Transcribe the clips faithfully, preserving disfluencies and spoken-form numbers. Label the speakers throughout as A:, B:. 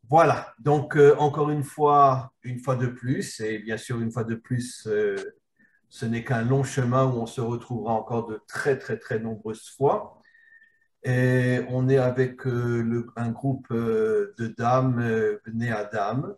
A: Voilà, donc euh, encore une fois, une fois de plus, et bien sûr une fois de plus, euh, ce n'est qu'un long chemin où on se retrouvera encore de très très très nombreuses fois. Et on est avec euh, le- un groupe euh, de dames euh, nées à dames.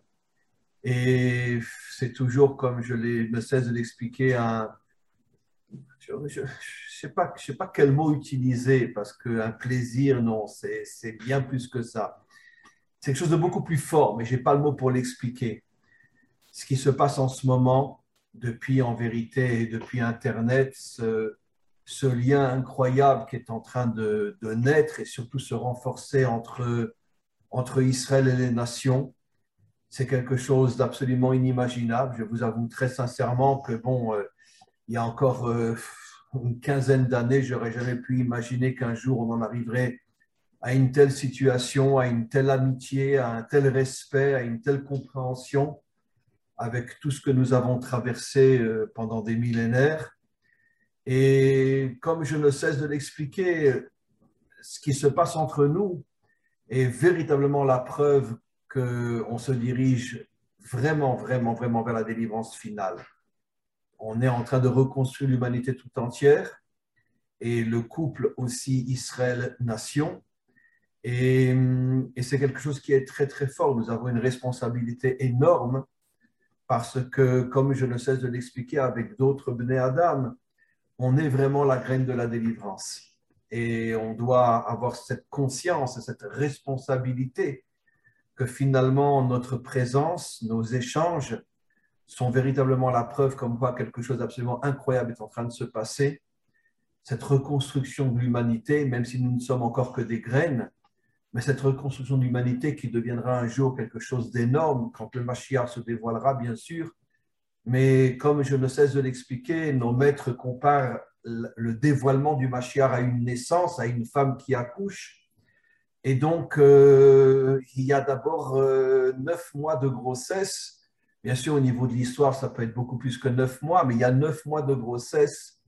A: Et c'est toujours, comme je l'ai- ne cesse de l'expliquer, un, je ne sais pas, je sais pas quel mot utiliser, parce qu'un plaisir, non, c'est c'est bien plus que ça. C'est quelque chose de beaucoup plus fort, mais je n'ai pas le mot pour l'expliquer. Ce qui se passe en ce moment, depuis en vérité, depuis Internet, ce, ce lien incroyable qui est en train de, de naître et surtout se renforcer entre, entre Israël et les nations, c'est quelque chose d'absolument inimaginable. Je vous avoue très sincèrement que, bon, euh, il y a encore euh, une quinzaine d'années, j'aurais jamais pu imaginer qu'un jour on en arriverait à une telle situation, à une telle amitié, à un tel respect, à une telle compréhension avec tout ce que nous avons traversé euh, pendant des millénaires. Et comme je ne cesse de l'expliquer, ce qui se passe entre nous est véritablement la preuve qu'on se dirige vraiment, vraiment, vraiment vers la délivrance finale. On est en train de reconstruire l'humanité tout entière et le couple aussi Israël-Nation. Et, et c'est quelque chose qui est très, très fort. Nous avons une responsabilité énorme parce que, comme je ne cesse de l'expliquer avec d'autres Bnei Adam, on est vraiment la graine de la délivrance. Et on doit avoir cette conscience et cette responsabilité que finalement notre présence, nos échanges sont véritablement la preuve comme quoi quelque chose d'absolument incroyable est en train de se passer. Cette reconstruction de l'humanité, même si nous ne sommes encore que des graines, mais cette reconstruction de l'humanité qui deviendra un jour quelque chose d'énorme quand le Mashiach se dévoilera, bien sûr. Mais comme je ne cesse de l'expliquer, nos maîtres comparent le dévoilement du Mashiach à une naissance, à une femme qui accouche. Et donc, euh, il y a d'abord euh, neuf mois de grossesse. Bien sûr, au niveau de l'histoire, ça peut être beaucoup plus que neuf mois, mais il y a neuf mois de grossesse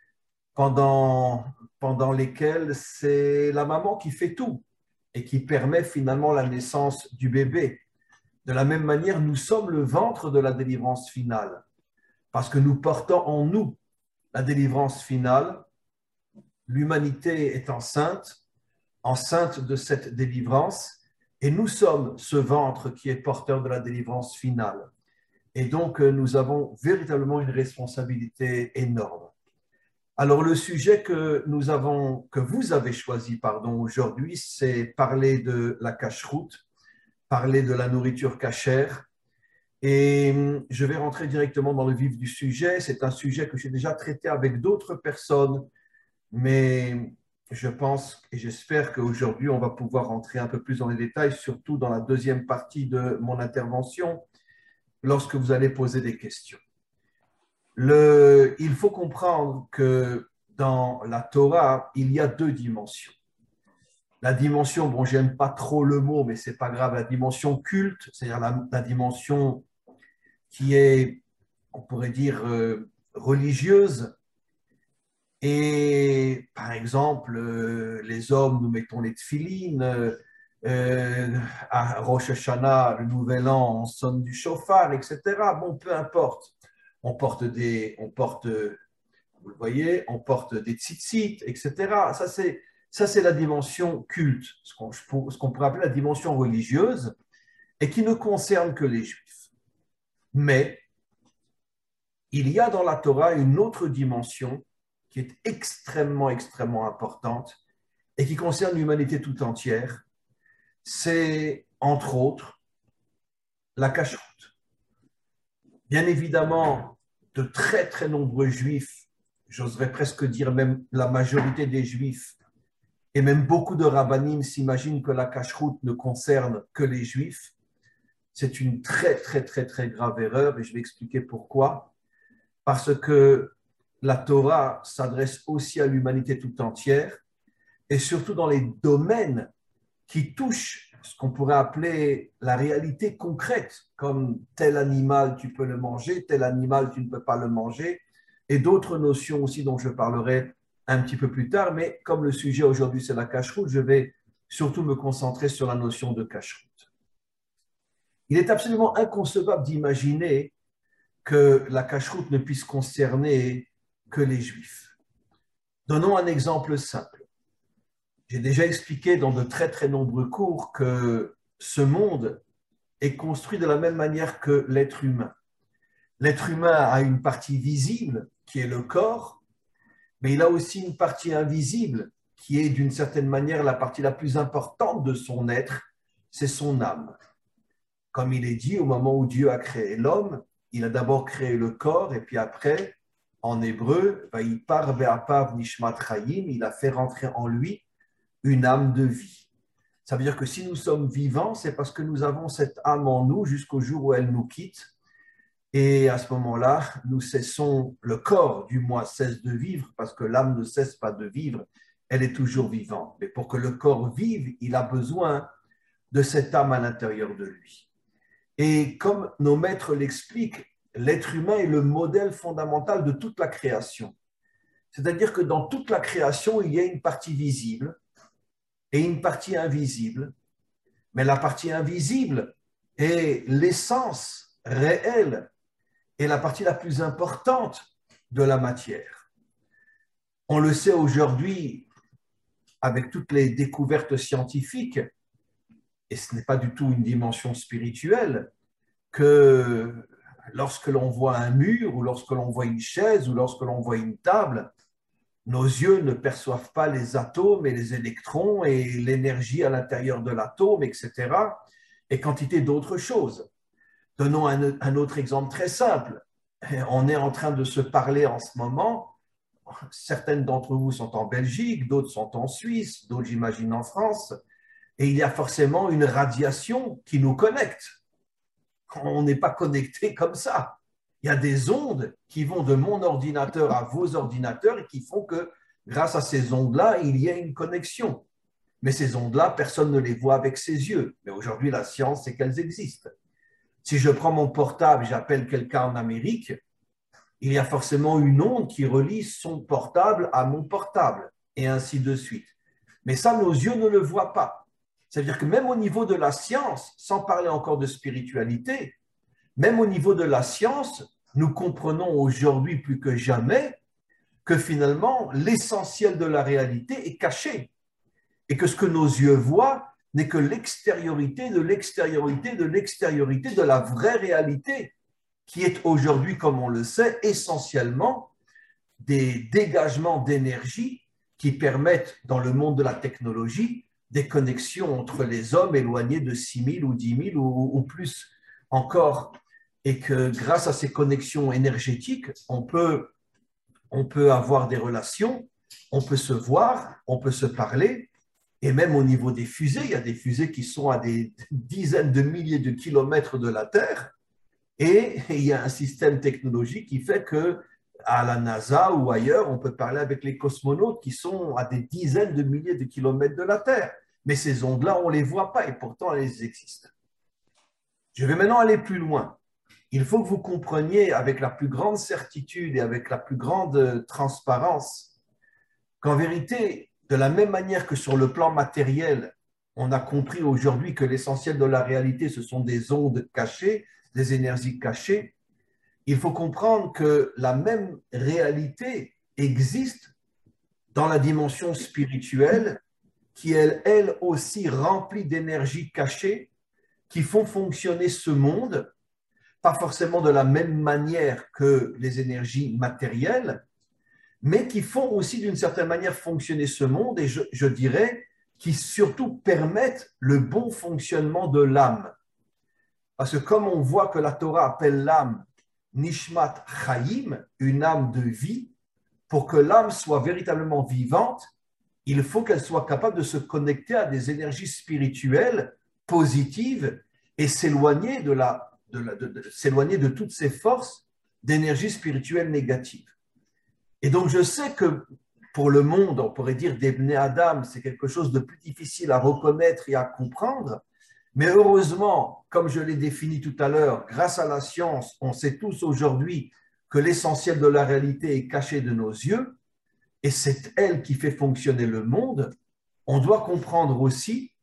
A: pendant, pendant lesquels c'est la maman qui fait tout et qui permet finalement la naissance du bébé. De la même manière, nous sommes le ventre de la délivrance finale parce que nous portons en nous la délivrance finale. L'humanité est enceinte, enceinte de cette délivrance, et nous sommes ce ventre qui est porteur de la délivrance finale. Et donc, nous avons véritablement une responsabilité énorme. Alors, le sujet que nous avons, que vous avez choisi, pardon, aujourd'hui, c'est parler de la cache-route, parler de la nourriture cachère. Et je vais rentrer directement dans le vif du sujet. C'est un sujet que j'ai déjà traité avec d'autres personnes, mais je pense et j'espère qu'aujourd'hui, on va pouvoir rentrer un peu plus dans les détails, surtout dans la deuxième partie de mon intervention, lorsque vous allez poser des questions. Le, il faut comprendre que dans la Torah, il y a deux dimensions. La dimension, bon, j'aime pas trop le mot, mais c'est pas grave, la dimension culte, c'est-à-dire la, la dimension qui est, on pourrait dire, euh, religieuse. Et par exemple, euh, les hommes, nous mettons les tefilines, euh, euh, à Rosh Hashanah, le nouvel an, on sonne du chauffard, et cetera. Bon, peu importe. On porte des, on porte, vous le voyez, on porte des tzitzit, et cetera. Ça, c'est, ça, c'est la dimension culte, ce qu'on, ce qu'on pourrait appeler la dimension religieuse, et qui ne concerne que les Juifs. Mais il y a dans la Torah une autre dimension qui est extrêmement, extrêmement importante et qui concerne l'humanité tout entière. C'est, entre autres, la cacheroute. Bien évidemment, de très, très nombreux juifs, j'oserais presque dire même la majorité des juifs, et même beaucoup de rabbinim s'imaginent que la cacheroute ne concerne que les juifs. C'est une très, très, très, très grave erreur et je vais expliquer pourquoi. Parce que la Torah s'adresse aussi à l'humanité tout entière et surtout dans les domaines qui touchent ce qu'on pourrait appeler la réalité concrète, comme tel animal tu peux le manger, tel animal tu ne peux pas le manger, et d'autres notions aussi dont je parlerai un petit peu plus tard, mais comme le sujet aujourd'hui c'est la cacheroute, je vais surtout me concentrer sur la notion de cacheroute. Il est absolument inconcevable d'imaginer que la cacheroute ne puisse concerner que les Juifs. Donnons un exemple simple. J'ai déjà expliqué dans de très très nombreux cours que ce monde est construit de la même manière que l'être humain. L'être humain a une partie visible qui est le corps, mais il a aussi une partie invisible qui est d'une certaine manière la partie la plus importante de son être, c'est son âme. Comme il est dit, au moment où Dieu a créé l'homme, il a d'abord créé le corps et puis après, en hébreu, Vayipar be'apav nishmat chayim, il a fait rentrer en lui une âme de vie. Ça veut dire que si nous sommes vivants, c'est parce que nous avons cette âme en nous jusqu'au jour où elle nous quitte. Et à ce moment-là, nous cessons, le corps du moins cesse de vivre parce que l'âme ne cesse pas de vivre, elle est toujours vivante. Mais pour que le corps vive, il a besoin de cette âme à l'intérieur de lui. Et comme nos maîtres l'expliquent, l'être humain est le modèle fondamental de toute la création. C'est-à-dire que dans toute la création, il y a une partie visible et une partie invisible. Mais la partie invisible est l'essence réelle et la partie la plus importante de la matière. On le sait aujourd'hui avec toutes les découvertes scientifiques, et ce n'est pas du tout une dimension spirituelle, que lorsque l'on voit un mur ou lorsque l'on voit une chaise ou lorsque l'on voit une table, nos yeux ne perçoivent pas les atomes et les électrons et l'énergie à l'intérieur de l'atome, et cetera, et quantité d'autres choses. Donnons un, un autre exemple très simple. On est en train de se parler en ce moment. Certaines d'entre vous sont en Belgique, d'autres sont en Suisse, d'autres, j'imagine, en France. Et il y a forcément une radiation qui nous connecte. On n'est pas connecté comme ça. Il y a des ondes qui vont de mon ordinateur à vos ordinateurs et qui font que, grâce à ces ondes-là, il y a une connexion. Mais ces ondes-là, personne ne les voit avec ses yeux. Mais aujourd'hui, la science, c'est qu'elles existent. Si je prends mon portable, j'appelle quelqu'un en Amérique, il y a forcément une onde qui relie son portable à mon portable, et ainsi de suite. Mais ça, nos yeux ne le voient pas. C'est-à-dire que même au niveau de la science, sans parler encore de spiritualité, même au niveau de la science, nous comprenons aujourd'hui plus que jamais que finalement, l'essentiel de la réalité est caché. Et que ce que nos yeux voient n'est que l'extériorité de l'extériorité de l'extériorité de la vraie réalité, qui est aujourd'hui, comme on le sait, essentiellement des dégagements d'énergie qui permettent, dans le monde de la technologie, des connexions entre les hommes éloignés de six mille ou dix mille ou, ou plus encore. Et que grâce à ces connexions énergétiques, on peut, on peut avoir des relations, on peut se voir, on peut se parler. Et même au niveau des fusées, il y a des fusées qui sont à des dizaines de milliers de kilomètres de la Terre. Et il y a un système technologique qui fait que à la NASA ou ailleurs, on peut parler avec les cosmonautes qui sont à des dizaines de milliers de kilomètres de la Terre. Mais ces ondes-là, on ne les voit pas et pourtant elles existent. Je vais maintenant aller plus loin. Il faut que vous compreniez avec la plus grande certitude et avec la plus grande transparence qu'en vérité, de la même manière que sur le plan matériel, on a compris aujourd'hui que l'essentiel de la réalité, ce sont des ondes cachées, des énergies cachées, il faut comprendre que la même réalité existe dans la dimension spirituelle qui est elle aussi remplie d'énergies cachées qui font fonctionner ce monde, pas forcément de la même manière que les énergies matérielles, mais qui font aussi d'une certaine manière fonctionner ce monde et je, je dirais qui surtout permettent le bon fonctionnement de l'âme. Parce que comme on voit que la Torah appelle l'âme Nishmat Chaim, une âme de vie, pour que l'âme soit véritablement vivante, il faut qu'elle soit capable de se connecter à des énergies spirituelles positives et s'éloigner de, la, de, la, de, de, s'éloigner de toutes ces forces d'énergie spirituelle négative. Et donc je sais que pour le monde, on pourrait dire des Bnei Adam, c'est quelque chose de plus difficile à reconnaître et à comprendre, mais heureusement, comme je l'ai défini tout à l'heure, grâce à la science, on sait tous aujourd'hui que l'essentiel de la réalité est caché de nos yeux, et c'est elle qui fait fonctionner le monde. On doit comprendre aussi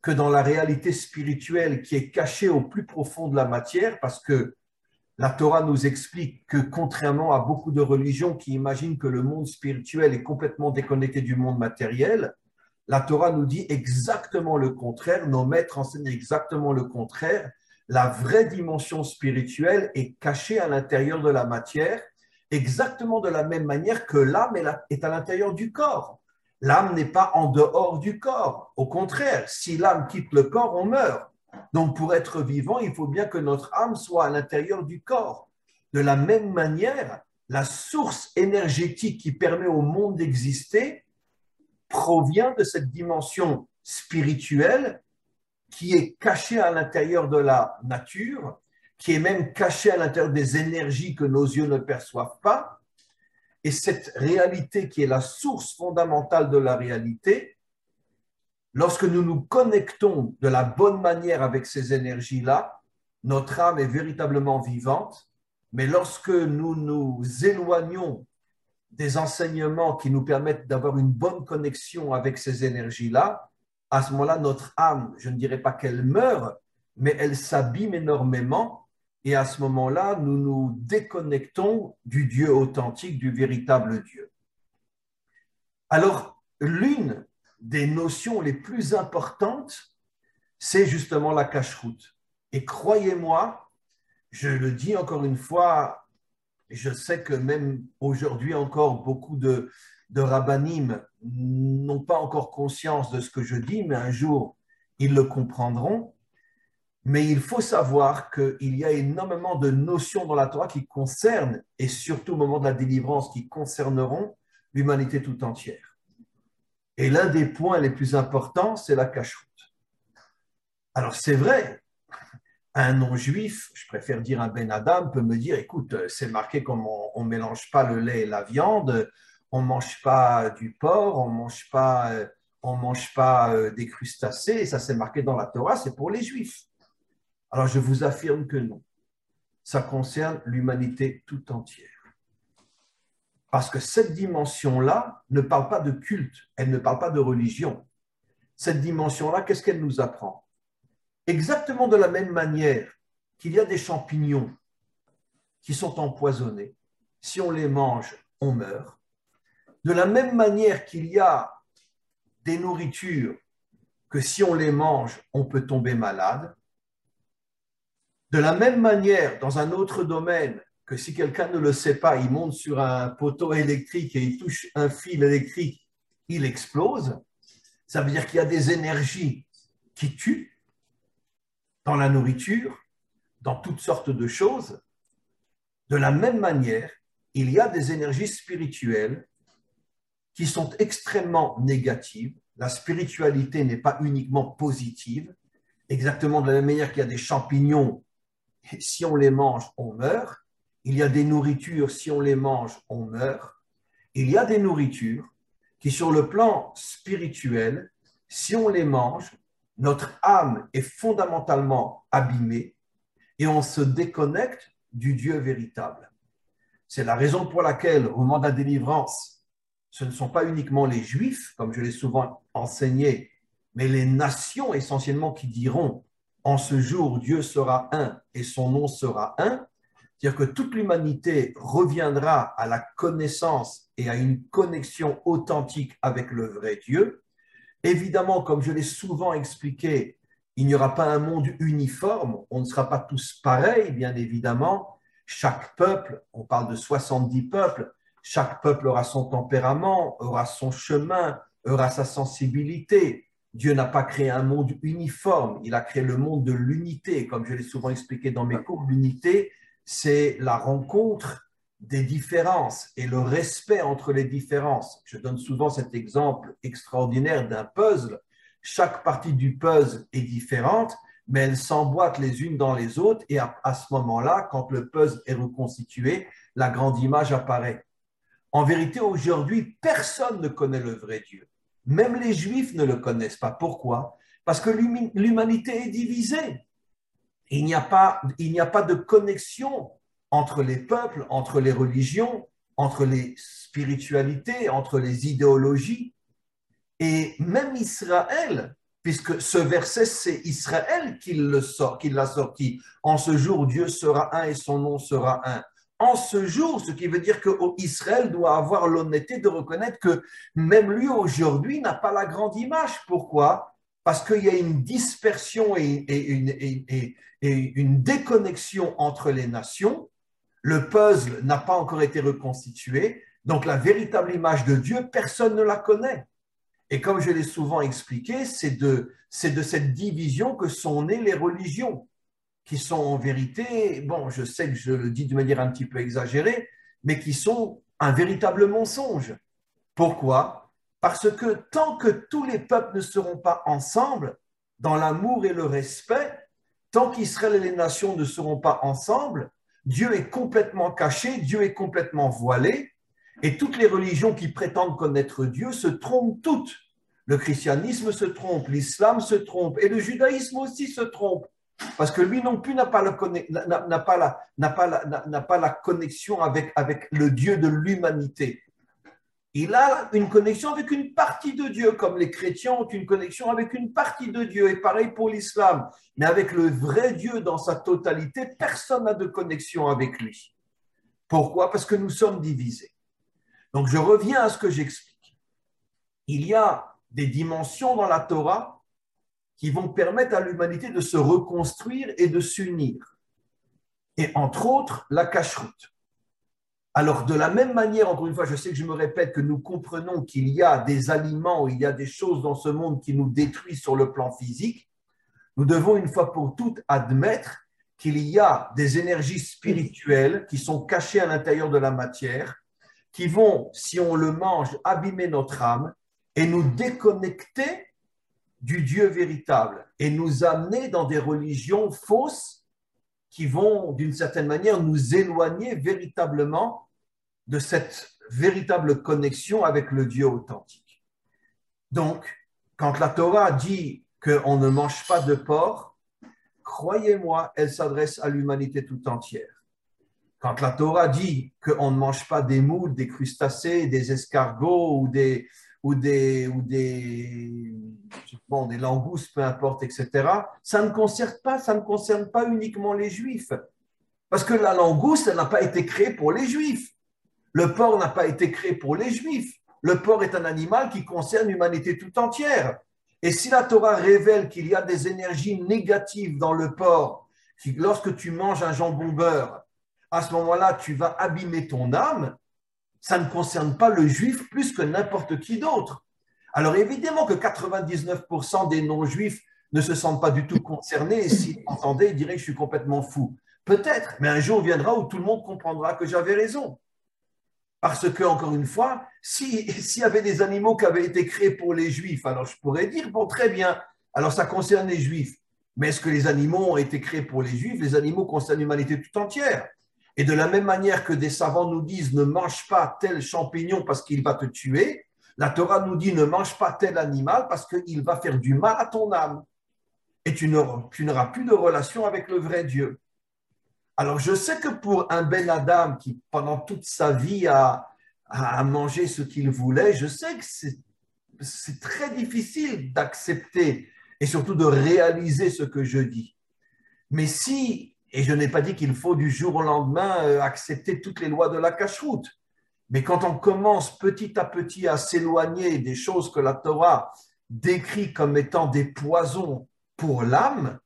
A: que dans la réalité spirituelle qui est cachée au plus profond de la matière, parce que la Torah nous explique que contrairement à beaucoup de religions qui imaginent que le monde spirituel est complètement déconnecté du monde matériel, la Torah nous dit exactement le contraire, nos maîtres enseignent exactement le contraire. La vraie dimension spirituelle est cachée à l'intérieur de la matière, exactement de la même manière que l'âme est à l'intérieur du corps. L'âme n'est pas en dehors du corps. Au contraire, si l'âme quitte le corps, on meurt. Donc, pour être vivant, il faut bien que notre âme soit à l'intérieur du corps. De la même manière, la source énergétique qui permet au monde d'exister provient de cette dimension spirituelle qui est cachée à l'intérieur de la nature, qui est même cachée à l'intérieur des énergies que nos yeux ne perçoivent pas. Et cette réalité qui est la source fondamentale de la réalité, lorsque nous nous connectons de la bonne manière avec ces énergies-là, notre âme est véritablement vivante, mais lorsque nous nous éloignons des enseignements qui nous permettent d'avoir une bonne connexion avec ces énergies-là, à ce moment-là, notre âme, je ne dirais pas qu'elle meurt, mais elle s'abîme énormément, et à ce moment-là, nous nous déconnectons du Dieu authentique, du véritable Dieu. Alors, l'une des notions les plus importantes, c'est justement la cacheroute. Et croyez-moi, je le dis encore une fois, je sais que même aujourd'hui encore, beaucoup de, de rabbinim n'ont pas encore conscience de ce que je dis, mais un jour, ils le comprendront. Mais il faut savoir qu'il y a énormément de notions dans la Torah qui concernent, et surtout au moment de la délivrance, qui concerneront l'humanité tout entière. Et l'un des points les plus importants, c'est la cacheroute. Alors c'est vrai, un non-juif, je préfère dire un Ben Adam, peut me dire, écoute, c'est marqué comme on ne mélange pas le lait et la viande, on ne mange pas du porc, on ne mange pas, on mange pas des crustacés, et ça c'est marqué dans la Torah, c'est pour les juifs. Alors je vous affirme que non, ça concerne l'humanité tout entière. Parce que cette dimension-là ne parle pas de culte, elle ne parle pas de religion. Cette dimension-là, qu'est-ce qu'elle nous apprend? Exactement de la même manière qu'il y a des champignons qui sont empoisonnés, si on les mange, on meurt. De la même manière qu'il y a des nourritures que si on les mange, on peut tomber malade. De la même manière, dans un autre domaine, que si quelqu'un ne le sait pas, il monte sur un poteau électrique et il touche un fil électrique, il explose. Ça veut dire qu'il y a des énergies qui tuent dans la nourriture, dans toutes sortes de choses. De la même manière, il y a des énergies spirituelles qui sont extrêmement négatives. La spiritualité n'est pas uniquement positive. Exactement de la même manière qu'il y a des champignons, si on les mange, on meurt. Il y a des nourritures, si on les mange, on meurt. Il y a des nourritures qui, sur le plan spirituel, si on les mange, notre âme est fondamentalement abîmée et on se déconnecte du Dieu véritable. C'est la raison pour laquelle, au moment de la délivrance, ce ne sont pas uniquement les Juifs, comme je l'ai souvent enseigné, mais les nations essentiellement qui diront « En ce jour, Dieu sera un et son nom sera un », c'est-à-dire que toute l'humanité reviendra à la connaissance et à une connexion authentique avec le vrai Dieu. Évidemment, comme je l'ai souvent expliqué, il n'y aura pas un monde uniforme, on ne sera pas tous pareils, bien évidemment. Chaque peuple, on parle de soixante-dix peuples, chaque peuple aura son tempérament, aura son chemin, aura sa sensibilité. Dieu n'a pas créé un monde uniforme, il a créé le monde de l'unité. Comme je l'ai souvent expliqué dans mes cours, l'unité, c'est la rencontre des différences et le respect entre les différences. Je donne souvent cet exemple extraordinaire d'un puzzle. Chaque partie du puzzle est différente, mais elles s'emboîtent les unes dans les autres et à, à ce moment-là, quand le puzzle est reconstitué, la grande image apparaît. En vérité, aujourd'hui, personne ne connaît le vrai Dieu. Même les Juifs ne le connaissent pas. Pourquoi? Parce que l'humanité est divisée. Il n'y a pas, il n'y a pas de connexion entre les peuples, entre les religions, entre les spiritualités, entre les idéologies. Et même Israël, puisque ce verset, c'est Israël qui le sort, qui l'a sorti. En ce jour, Dieu sera un et son nom sera un. En ce jour, ce qui veut dire qu'Israël doit avoir l'honnêteté de reconnaître que même lui aujourd'hui n'a pas la grande image. Pourquoi? Parce qu'il y a une dispersion et, et, une, et, et, et une déconnexion entre les nations. Le puzzle n'a pas encore été reconstitué. Donc la véritable image de Dieu, personne ne la connaît. Et comme je l'ai souvent expliqué, c'est de, c'est de cette division que sont nées les religions, qui sont en vérité, bon, je sais que je le dis de manière un petit peu exagérée, mais qui sont un véritable mensonge. Pourquoi? Parce que tant que tous les peuples ne seront pas ensemble, dans l'amour et le respect, tant qu'Israël et les nations ne seront pas ensemble, Dieu est complètement caché, Dieu est complètement voilé, et toutes les religions qui prétendent connaître Dieu se trompent toutes. Le christianisme se trompe, l'islam se trompe, et le judaïsme aussi se trompe. Parce que lui non plus n'a pas, n'a, n'a pas, la, n'a pas, la, n'a pas la connexion avec, avec le Dieu de l'humanité. Il a une connexion avec une partie de Dieu, comme les chrétiens ont une connexion avec une partie de Dieu, et pareil pour l'islam. Mais avec le vrai Dieu dans sa totalité, personne n'a de connexion avec lui. Pourquoi? Parce que nous sommes divisés. Donc, je reviens à ce que j'explique. Il y a des dimensions dans la Torah qui vont permettre à l'humanité de se reconstruire et de s'unir. Et entre autres, la cacheroute. Alors, de la même manière, encore une fois, je sais que je me répète, que nous comprenons qu'il y a des aliments, il y a des choses dans ce monde qui nous détruisent sur le plan physique, nous devons une fois pour toutes admettre qu'il y a des énergies spirituelles qui sont cachées à l'intérieur de la matière, qui vont, si on le mange, abîmer notre âme et nous déconnecter du Dieu véritable et nous amener dans des religions fausses qui vont, d'une certaine manière, nous éloigner véritablement de cette véritable connexion avec le Dieu authentique. Donc, quand la Torah dit qu'on ne mange pas de porc, croyez-moi, elle s'adresse à l'humanité tout entière. Quand la Torah dit qu'on ne mange pas des moules, des crustacés, des escargots ou des, ou des, ou des, bon, des langoustes, peu importe, et cetera, ça ne concerne pas, ça ne concerne pas uniquement les Juifs. Parce que la langouste, elle n'a pas été créée pour les Juifs. Le porc n'a pas été créé pour les Juifs. Le porc est un animal qui concerne l'humanité tout entière. Et si la Torah révèle qu'il y a des énergies négatives dans le porc, lorsque tu manges un jambon beurre, à ce moment-là, tu vas abîmer ton âme, ça ne concerne pas le juif plus que n'importe qui d'autre. Alors évidemment que quatre-vingt-dix-neuf pour cent des non-juifs ne se sentent pas du tout concernés et s'ils m'entendaient, ils diraient que je suis complètement fou. Peut-être, mais un jour viendra où tout le monde comprendra que j'avais raison. Parce que, encore une fois, s'il si y avait des animaux qui avaient été créés pour les juifs, alors je pourrais dire, bon, très bien, alors ça concerne les juifs. Mais est-ce que les animaux ont été créés pour les juifs? Les animaux concernent l'humanité tout entière. Et de la même manière que des savants nous disent ne mange pas tel champignon parce qu'il va te tuer, la Torah nous dit ne mange pas tel animal parce qu'il va faire du mal à ton âme. Et tu n'auras, tu n'auras plus de relation avec le vrai Dieu. Alors je sais que pour un Ben Adam qui pendant toute sa vie a, a mangé ce qu'il voulait, je sais que c'est, c'est très difficile d'accepter et surtout de réaliser ce que je dis. Mais si... Et je n'ai pas dit qu'il faut du jour au lendemain accepter toutes les lois de la cacheroute. Mais quand on commence petit à petit à s'éloigner des choses que la Torah décrit comme étant des poisons pour l'âme,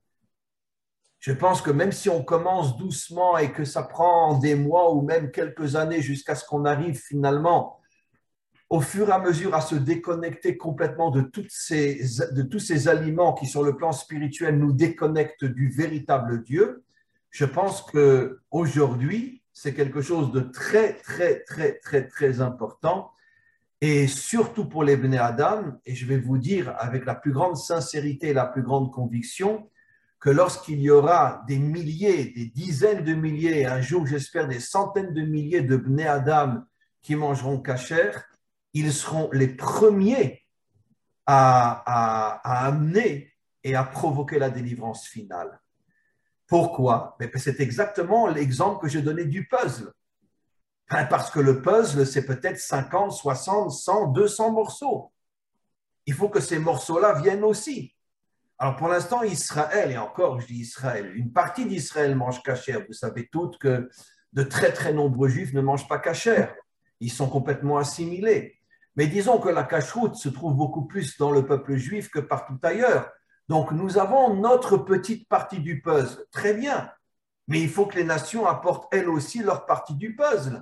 A: je pense que même si on commence doucement et que ça prend des mois ou même quelques années jusqu'à ce qu'on arrive finalement au fur et à mesure à se déconnecter complètement de, toutes ces, de tous ces aliments qui, sur le plan spirituel, nous déconnectent du véritable Dieu, je pense qu'aujourd'hui, c'est quelque chose de très, très, très, très, très important, et surtout pour les Bnei Adam, et je vais vous dire avec la plus grande sincérité et la plus grande conviction, que lorsqu'il y aura des milliers, des dizaines de milliers, un jour, j'espère, des centaines de milliers de Bnei Adam qui mangeront kasher, ils seront les premiers à, à, à amener et à provoquer la délivrance finale. Pourquoi? C'est exactement l'exemple que j'ai donné du puzzle. Parce que le puzzle, c'est peut-être cinquante, soixante, cent, deux cents morceaux. il faut que ces morceaux-là viennent aussi. Alors pour l'instant, Israël, et encore je dis Israël, une partie d'Israël mange cachère. Vous savez toutes que de très très nombreux juifs ne mangent pas cachère. Ils sont complètement assimilés. Mais disons que la cacheroute se trouve beaucoup plus dans le peuple juif que partout ailleurs. Donc nous avons notre petite partie du puzzle. Très bien. Mais il faut que les nations apportent elles aussi leur partie du puzzle.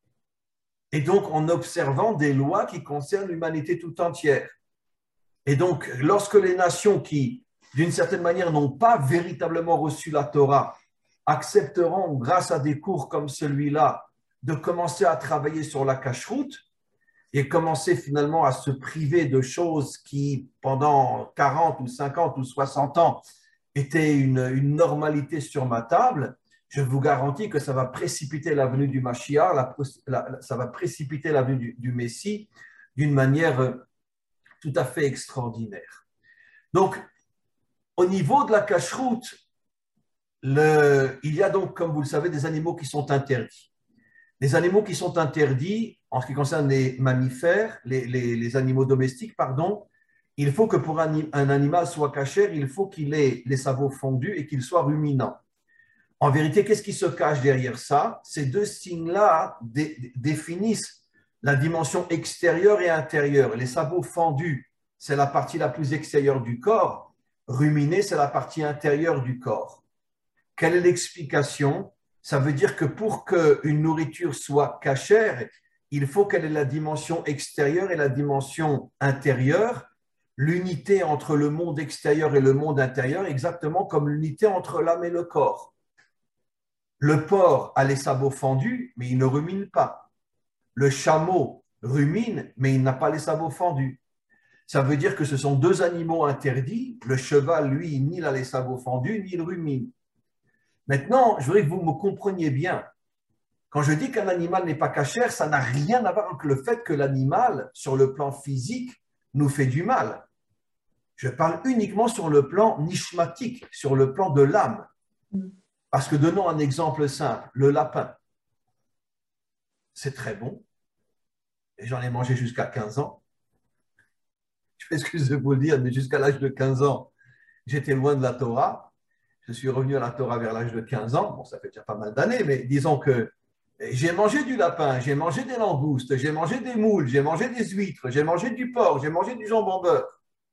A: Et donc en observant des lois qui concernent l'humanité tout entière. Et donc, lorsque les nations qui, d'une certaine manière, n'ont pas véritablement reçu la Torah, accepteront, grâce à des cours comme celui-là, de commencer à travailler sur la cacheroute et commencer finalement à se priver de choses qui, pendant quarante ou cinquante ou soixante ans, étaient une, une normalité sur ma table, je vous garantis que ça va précipiter la venue du Mashiach, la, la, ça va précipiter la venue du, du Messie d'une manière tout à fait extraordinaire. Donc, au niveau de la cacheroute, le, il y a donc, comme vous le savez, des animaux qui sont interdits. Les animaux qui sont interdits, en ce qui concerne les mammifères, les, les, les animaux domestiques, pardon, il faut que pour un, un animal soit cachère, il faut qu'il ait les sabots fondus et qu'il soit ruminant. En vérité, qu'est-ce qui se cache derrière ça? Ces deux signes-là dé, définissent la dimension extérieure et intérieure. Les sabots fendus, c'est la partie la plus extérieure du corps. Ruminer, c'est la partie intérieure du corps. Quelle est l'explication? Ça veut dire que pour qu'une nourriture soit cachère, il faut qu'elle ait la dimension extérieure et la dimension intérieure, l'unité entre le monde extérieur et le monde intérieur, exactement comme l'unité entre l'âme et le corps. Le porc a les sabots fendus, mais il ne rumine pas. Le chameau rumine, mais il n'a pas les sabots fendus. Ça veut dire que ce sont deux animaux interdits. Le cheval, lui, ni il a les sabots fendus, ni il rumine. Maintenant, je voudrais que vous me compreniez bien. Quand je dis qu'un animal n'est pas cachère, ça n'a rien à voir avec le fait que l'animal, sur le plan physique, nous fait du mal. Je parle uniquement sur le plan nishmatique, sur le plan de l'âme. Parce que donnons un exemple simple, le lapin. C'est très bon. Et j'en ai mangé jusqu'à quinze ans. Je m'excuse de vous le dire, mais jusqu'à l'âge de quinze ans, j'étais loin de la Torah. Je suis revenu à la Torah vers l'âge de quinze ans. Bon, ça fait déjà pas mal d'années, mais disons que j'ai mangé du lapin, j'ai mangé des langoustes, j'ai mangé des moules, j'ai mangé des huîtres, j'ai mangé du porc, j'ai mangé du jambon beurre.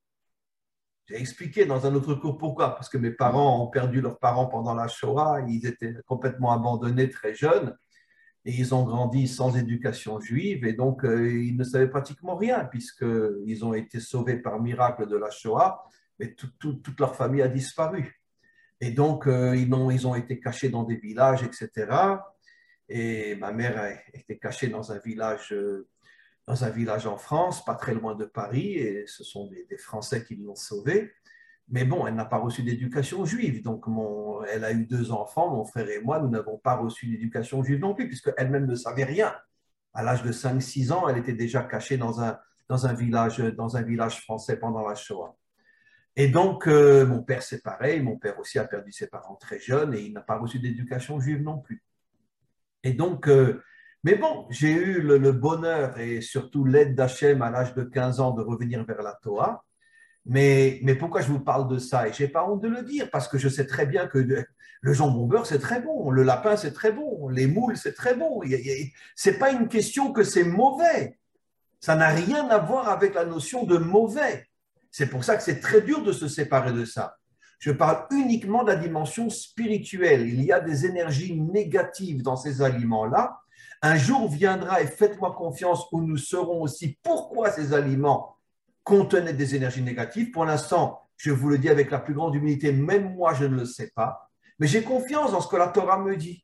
A: J'ai expliqué dans un autre cours pourquoi. Parce que mes parents ont perdu leurs parents pendant la Shoah, ils étaient complètement abandonnés très jeunes. Et ils ont grandi sans éducation juive et donc euh, ils ne savaient pratiquement rien puisqu'ils ont été sauvés par miracle de la Shoah, mais tout, tout, toute leur famille a disparu. Et donc euh, ils, ont, ils ont été cachés dans des villages, et cetera. Et ma mère a été cachée dans un village, euh, dans un village en France, pas très loin de Paris, et ce sont des, des Français qui l'ont sauvée. Mais bon, elle n'a pas reçu d'éducation juive. Donc, mon, elle a eu deux enfants, mon frère et moi, nous n'avons pas reçu d'éducation juive non plus, puisqu'elle-même ne savait rien. À l'âge de cinq six ans, elle était déjà cachée dans un, dans un, village, dans un village français pendant la Shoah. Et donc, euh, mon père, c'est pareil. Mon père aussi a perdu ses parents très jeunes et il n'a pas reçu d'éducation juive non plus. Et donc, euh, mais bon, j'ai eu le, le bonheur et surtout l'aide d'Hachem à l'âge de quinze ans de revenir vers la Torah. Mais, mais pourquoi je vous parle de ça? Et je n'ai pas honte de le dire, parce que je sais très bien que le jambon beurre, c'est très bon, le lapin, c'est très bon, les moules, c'est très bon. Ce n'est pas une question que c'est mauvais. Ça n'a rien à voir avec la notion de mauvais. C'est pour ça que c'est très dur de se séparer de ça. Je parle uniquement de la dimension spirituelle. Il y a des énergies négatives dans ces aliments-là. Un jour viendra, et faites-moi confiance, où nous saurons aussi pourquoi ces aliments contenaient des énergies négatives. Pour l'instant, je vous le dis avec la plus grande humilité, même moi, je ne le sais pas. Mais j'ai confiance dans ce que la Torah me dit.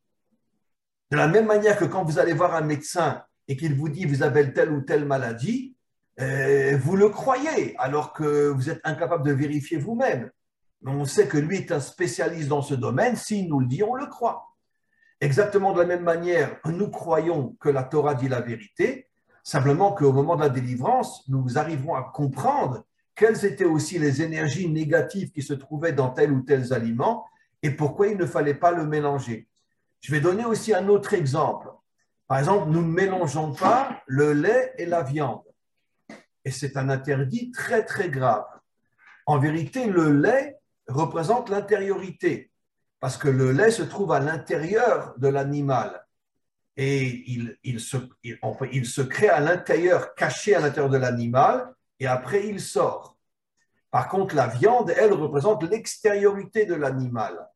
A: De la même manière que quand vous allez voir un médecin et qu'il vous dit « vous avez telle ou telle maladie euh, », vous le croyez alors que vous êtes incapable de vérifier vous-même. Mais on sait que lui est un spécialiste dans ce domaine. S'il nous le dit, on le croit. Exactement de la même manière, nous croyons que la Torah dit la vérité, simplement qu'au moment de la délivrance, nous arriverons à comprendre quelles étaient aussi les énergies négatives qui se trouvaient dans tel ou tel aliment et pourquoi il ne fallait pas le mélanger. Je vais donner aussi un autre exemple. Par exemple, nous ne mélangeons pas le lait et la viande. Et c'est un interdit très, très grave. En vérité, le lait représente l'intériorité, parce que le lait se trouve à l'intérieur de l'animal. Et il, il, se, il, enfin, il se crée à l'intérieur, caché à l'intérieur de l'animal, et après il sort. Par contre, la viande, elle, représente l'extériorité de l'animal.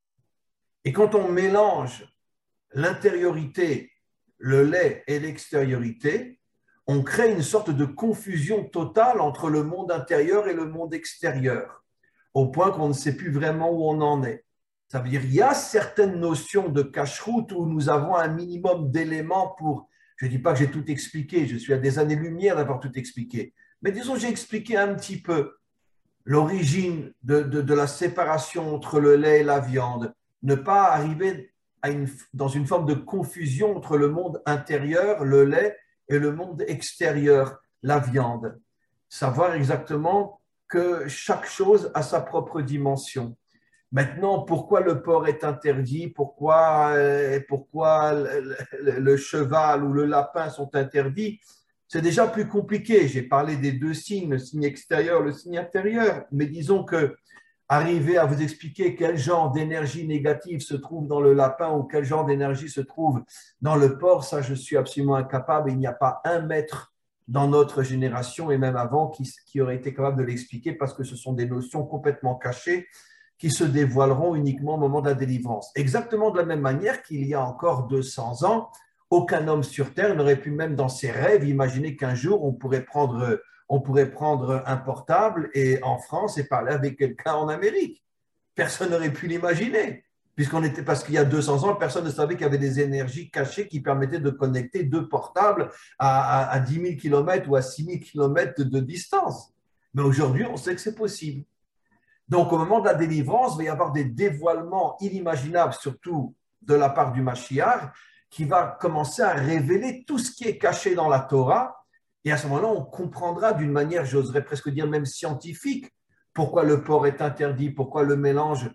A: Et quand on mélange l'intériorité, le lait et l'extériorité, on crée une sorte de confusion totale entre le monde intérieur et le monde extérieur, au point qu'on ne sait plus vraiment où on en est. Ça veut dire qu'il y a certaines notions de cache-route où nous avons un minimum d'éléments pour… Je ne dis pas que j'ai tout expliqué, je suis à des années-lumière d'avoir tout expliqué, mais disons j'ai expliqué un petit peu l'origine de, de, de la séparation entre le lait et la viande, ne pas arriver à une, dans une forme de confusion entre le monde intérieur, le lait, et le monde extérieur, la viande. Savoir exactement que chaque chose a sa propre dimension. Maintenant, pourquoi le porc est interdit, pourquoi, euh, pourquoi le, le, le cheval ou le lapin sont interdits, c'est déjà plus compliqué. J'ai parlé des deux signes, le signe extérieur, le signe intérieur, mais disons que arriver à vous expliquer quel genre d'énergie négative se trouve dans le lapin ou quel genre d'énergie se trouve dans le porc, ça je suis absolument incapable. Il n'y a pas un maître dans notre génération et même avant qui, qui aurait été capable de l'expliquer parce que ce sont des notions complètement cachées qui se dévoileront uniquement au moment de la délivrance. Exactement de la même manière qu'il y a encore deux cents ans, aucun homme sur Terre n'aurait pu même dans ses rêves imaginer qu'un jour on pourrait prendre, on pourrait prendre un portable et, en France et parler avec quelqu'un en Amérique. Personne n'aurait pu l'imaginer, puisqu'on était, parce qu'il y a deux cents ans, personne ne savait qu'il y avait des énergies cachées qui permettaient de connecter deux portables à, à, à dix mille kilomètres ou à six mille kilomètres de, de distance. Mais aujourd'hui, on sait que c'est possible. Donc, au moment de la délivrance, il va y avoir des dévoilements inimaginables, surtout de la part du Mashiach, qui va commencer à révéler tout ce qui est caché dans la Torah. Et à ce moment-là, on comprendra d'une manière, j'oserais presque dire même scientifique, pourquoi le porc est interdit, pourquoi le mélange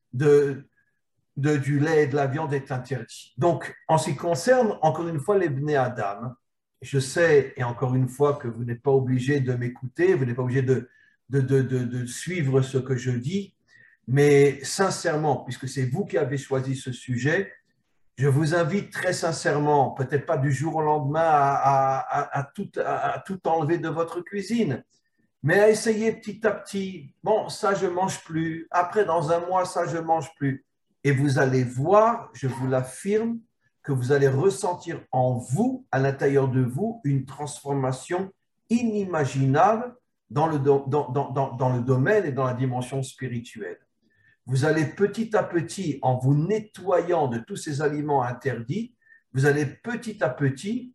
A: de, de, du lait et de la viande est interdit. Donc, en ce qui concerne, encore une fois, les Bnei Adam, je sais, et encore une fois, que vous n'êtes pas obligé de m'écouter, vous n'êtes pas obligé de De, de, de, de suivre ce que je dis, mais sincèrement, puisque c'est vous qui avez choisi ce sujet, je vous invite très sincèrement, peut-être pas du jour au lendemain, à, à, à, tout, à, à tout enlever de votre cuisine, mais à essayer petit à petit. Bon, ça, je ne mange plus. Après, dans un mois, ça, je ne mange plus. Et vous allez voir, je vous l'affirme, que vous allez ressentir en vous, à l'intérieur de vous, une transformation inimaginable dans le, dans, dans, dans, dans le domaine et dans la dimension spirituelle. Vous allez petit à petit, en vous nettoyant de tous ces aliments interdits, vous allez petit à petit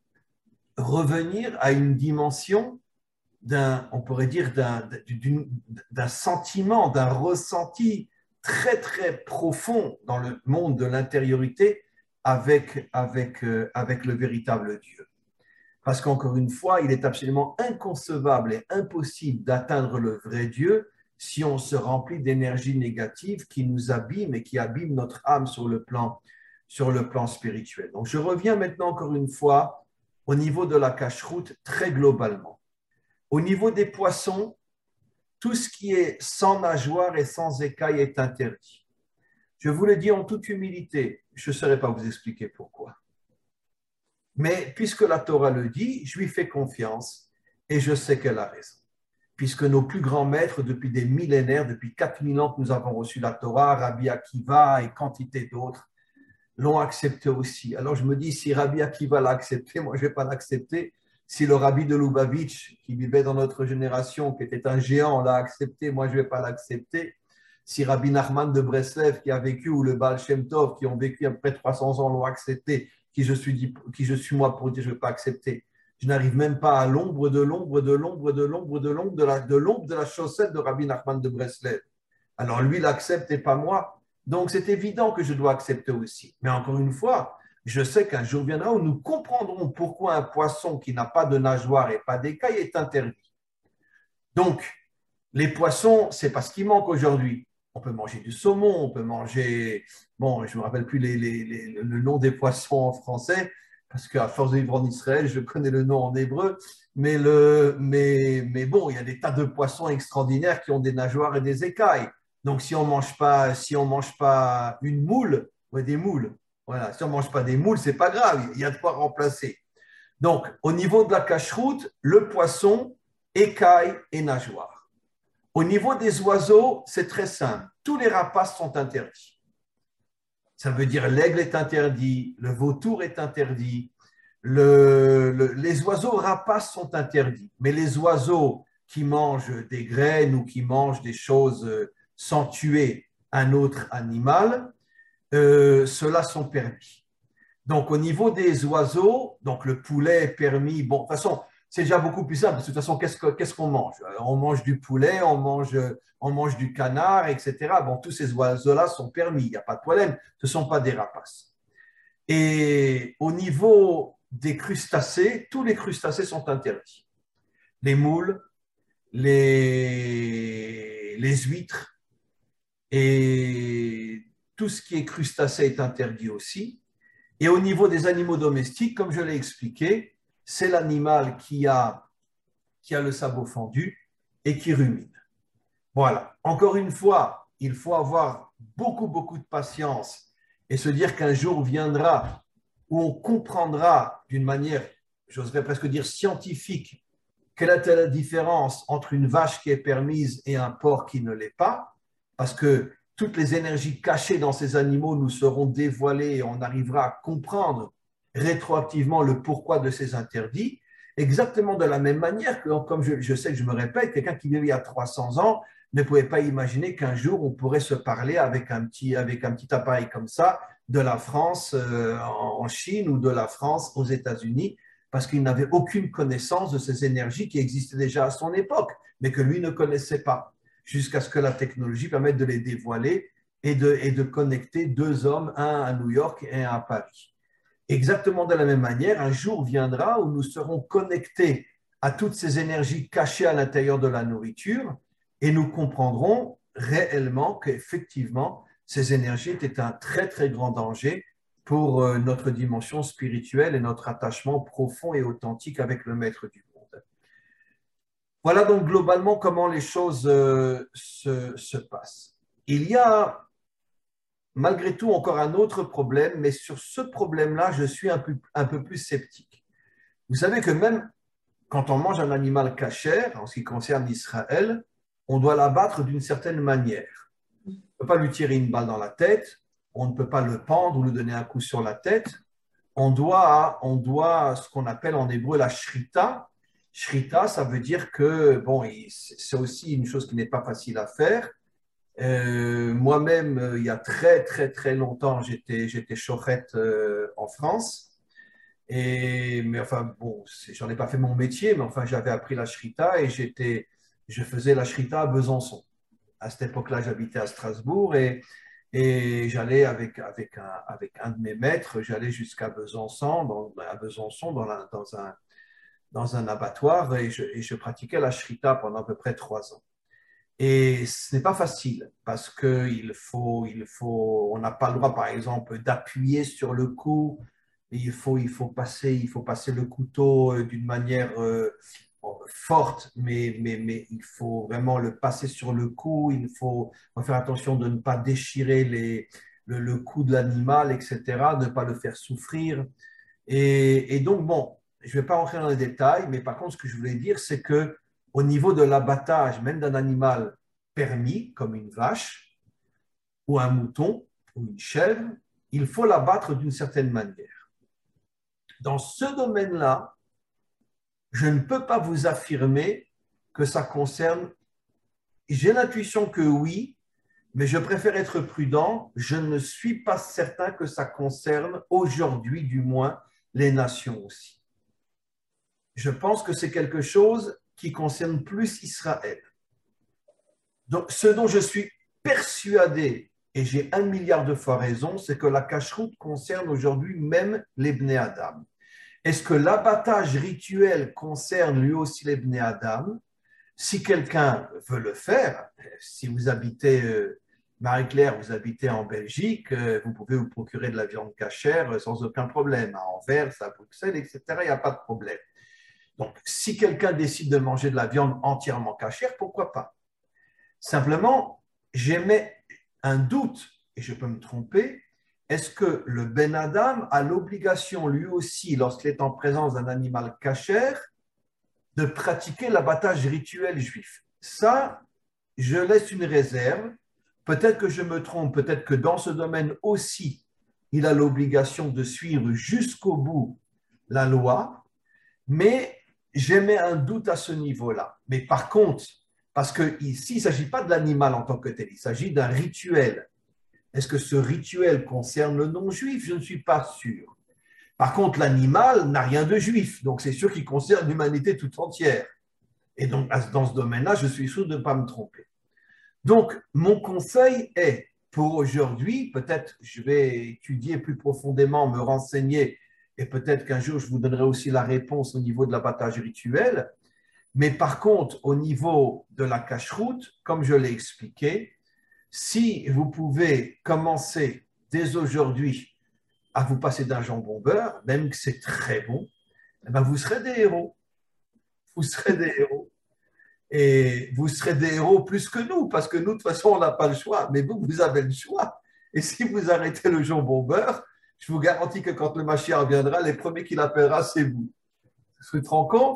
A: revenir à une dimension d'un, on pourrait dire, d'un, d'un sentiment, d'un ressenti très, très profond dans le monde de l'intériorité avec, avec, euh, avec le véritable Dieu. Parce qu'encore une fois, il est absolument inconcevable et impossible d'atteindre le vrai Dieu si on se remplit d'énergie négative qui nous abîme et qui abîme notre âme sur le plan, sur le plan spirituel. Donc, je reviens maintenant encore une fois au niveau de la cache-route très globalement. Au niveau des poissons, tout ce qui est sans nageoire et sans écailles est interdit. Je vous le dis en toute humilité, je ne saurais pas vous expliquer pourquoi. Mais puisque la Torah le dit, je lui fais confiance et je sais qu'elle a raison. Puisque nos plus grands maîtres, depuis des millénaires, depuis quatre mille ans que nous avons reçu la Torah, Rabbi Akiva et quantité d'autres, l'ont accepté aussi. Alors je me dis, si Rabbi Akiva l'a accepté, moi je ne vais pas l'accepter. Si le Rabbi de Lubavitch, qui vivait dans notre génération, qui était un géant, l'a accepté, moi je ne vais pas l'accepter. Si Rabbi Nachman de Breslev, qui a vécu, ou le Baal Shem Tov, qui ont vécu à peu près trois cents ans, l'ont accepté, qui je suis, qui je suis moi pour dire je ne vais pas accepter. Je n'arrive même pas à l'ombre de l'ombre de l'ombre de l'ombre de l'ombre de, la, de l'ombre de la chaussette de Rabbi Nachman de Breslev. Alors lui l'accepte et pas moi. Donc c'est évident que je dois accepter aussi. Mais encore une fois, je sais qu'un jour viendra où nous comprendrons pourquoi un poisson qui n'a pas de nageoire et pas d'écailles est interdit. Donc, les poissons, c'est pas ce qui manque aujourd'hui. On peut manger du saumon, on peut manger… Bon, je ne me rappelle plus les, les, les, le nom des poissons en français, parce qu'à force de vivre en Israël, je connais le nom en hébreu. Mais, le, mais, mais bon, il y a des tas de poissons extraordinaires qui ont des nageoires et des écailles. Donc, si on ne mange pas, si on mange pas une moule, ouais, des moules, voilà, si on ne mange pas des moules, ce n'est pas grave, il y a de quoi remplacer. Donc, au niveau de la cache-route, le poisson, écailles et nageoires. Au niveau des oiseaux, c'est très simple. Tous les rapaces sont interdits. Ça veut dire l'aigle est interdit, le vautour est interdit, le, le, les oiseaux rapaces sont interdits. Mais les oiseaux qui mangent des graines ou qui mangent des choses sans tuer un autre animal, euh, ceux-là sont permis. Donc, au niveau des oiseaux, donc le poulet est permis. Bon, de toute façon, c'est déjà beaucoup plus simple. De toute façon, qu'est-ce qu'on qu'est-ce qu'on mange? On mange du poulet, on mange, on mange du canard, et cetera. Bon, tous ces oiseaux-là sont permis, il n'y a pas de problème. Ce ne sont pas des rapaces. Et au niveau des crustacés, tous les crustacés sont interdits. Les moules, les, les huîtres et tout ce qui est crustacé est interdit aussi. Et au niveau des animaux domestiques, comme je l'ai expliqué, c'est l'animal qui a, qui a le sabot fendu et qui rumine. Voilà. Encore une fois, il faut avoir beaucoup, beaucoup de patience et se dire qu'un jour viendra où on comprendra d'une manière, j'oserais presque dire scientifique, quelle est la différence entre une vache qui est permise et un porc qui ne l'est pas, parce que toutes les énergies cachées dans ces animaux nous seront dévoilées et on arrivera à comprendre rétroactivement le pourquoi de ces interdits, exactement de la même manière que, comme je, je sais que je me répète, quelqu'un qui vivait il y a trois cents ans ne pouvait pas imaginer qu'un jour on pourrait se parler avec un petit, avec un petit appareil comme ça de la France euh, en Chine ou de la France aux États-Unis, parce qu'il n'avait aucune connaissance de ces énergies qui existaient déjà à son époque, mais que lui ne connaissait pas, jusqu'à ce que la technologie permette de les dévoiler et de, et de connecter deux hommes, un à New York et un à Paris. Exactement de la même manière, un jour viendra où nous serons connectés à toutes ces énergies cachées à l'intérieur de la nourriture et nous comprendrons réellement qu'effectivement, ces énergies étaient un très, très grand danger pour notre dimension spirituelle et notre attachement profond et authentique avec le maître du monde. Voilà donc globalement comment les choses euh, se, se passent. Il y a malgré tout encore un autre problème, mais sur ce problème-là, je suis un peu, un peu plus sceptique. Vous savez que même quand on mange un animal cachère, en ce qui concerne Israël, on doit l'abattre d'une certaine manière. On ne peut pas lui tirer une balle dans la tête, on ne peut pas le pendre ou lui donner un coup sur la tête. On doit, on doit ce qu'on appelle en hébreu la shrita. Shrita, ça veut dire que, bon, c'est aussi une chose qui n'est pas facile à faire. Euh, moi-même, euh, il y a très, très, très longtemps, j'étais, j'étais chorette euh, en France. Et, mais enfin, bon, j'en ai pas fait mon métier, mais enfin, j'avais appris la shrita et j'étais, je faisais la shrita à Besançon. À cette époque-là, j'habitais à Strasbourg et, et j'allais avec, avec, un, avec un de mes maîtres, j'allais jusqu'à Besançon, dans, à Besançon dans, la, dans, un, dans un abattoir et je, et je pratiquais la shrita pendant à peu près trois ans. Et ce n'est pas facile parce qu'il faut, il faut, on n'a pas le droit, par exemple, d'appuyer sur le cou. Il faut, il faut passer, il faut passer le couteau d'une manière euh, forte, mais, mais, mais il faut vraiment le passer sur le cou. Il faut, faut faire attention de ne pas déchirer les, le, le cou de l'animal, et cetera, de ne pas le faire souffrir. Et, et donc, bon, je ne vais pas rentrer dans les détails, mais par contre, ce que je voulais dire, c'est que au niveau de l'abattage, même d'un animal permis, comme une vache, ou un mouton, ou une chèvre, il faut l'abattre d'une certaine manière. Dans ce domaine-là, je ne peux pas vous affirmer que ça concerne, j'ai l'intuition que oui, mais je préfère être prudent, je ne suis pas certain que ça concerne aujourd'hui du moins les nations aussi. Je pense que c'est quelque chose qui concerne plus Israël. Donc, ce dont je suis persuadé, et j'ai un milliard de fois raison, c'est que la cacheroute concerne aujourd'hui même les Bnei Adam. Est-ce que l'abattage rituel concerne lui aussi les Bnei Adam? Si quelqu'un veut le faire, si vous habitez, euh, Marie-Claire, vous habitez en Belgique, euh, vous pouvez vous procurer de la viande cachère sans aucun problème. À Anvers, à Bruxelles, et cetera, il n'y a pas de problème. Donc, si quelqu'un décide de manger de la viande entièrement cachère, pourquoi pas? Simplement, j'émets un doute, et je peux me tromper, est-ce que le Ben Adam a l'obligation, lui aussi, lorsqu'il est en présence d'un animal cachère, de pratiquer l'abattage rituel juif? Ça, je laisse une réserve. Peut-être que je me trompe, peut-être que dans ce domaine aussi, il a l'obligation de suivre jusqu'au bout la loi, mais j'émets un doute à ce niveau-là. Mais par contre, parce qu'ici, il ne s'agit pas de l'animal en tant que tel, il s'agit d'un rituel. Est-ce que ce rituel concerne le non-juif? Je ne suis pas sûr. Par contre, l'animal n'a rien de juif, donc c'est sûr qu'il concerne l'humanité tout entière. Et donc, dans ce domaine-là, je suis sûr de ne pas me tromper. Donc, mon conseil est, pour aujourd'hui, peut-être je vais étudier plus profondément, me renseigner, et peut-être qu'un jour, je vous donnerai aussi la réponse au niveau de l'abattage rituel. Mais par contre, au niveau de la cache-route, comme je l'ai expliqué, si vous pouvez commencer dès aujourd'hui à vous passer d'un jambon beurre, même que c'est très bon, eh bien vous serez des héros. Vous serez des héros. Et vous serez des héros plus que nous, parce que nous, de toute façon, on n'a pas le choix. Mais vous, vous avez le choix. Et si vous arrêtez le jambon beurre, je vous garantis que quand le Mashiach viendra, les premiers qu'il appellera, c'est vous. Est-ce que tu te rends compte?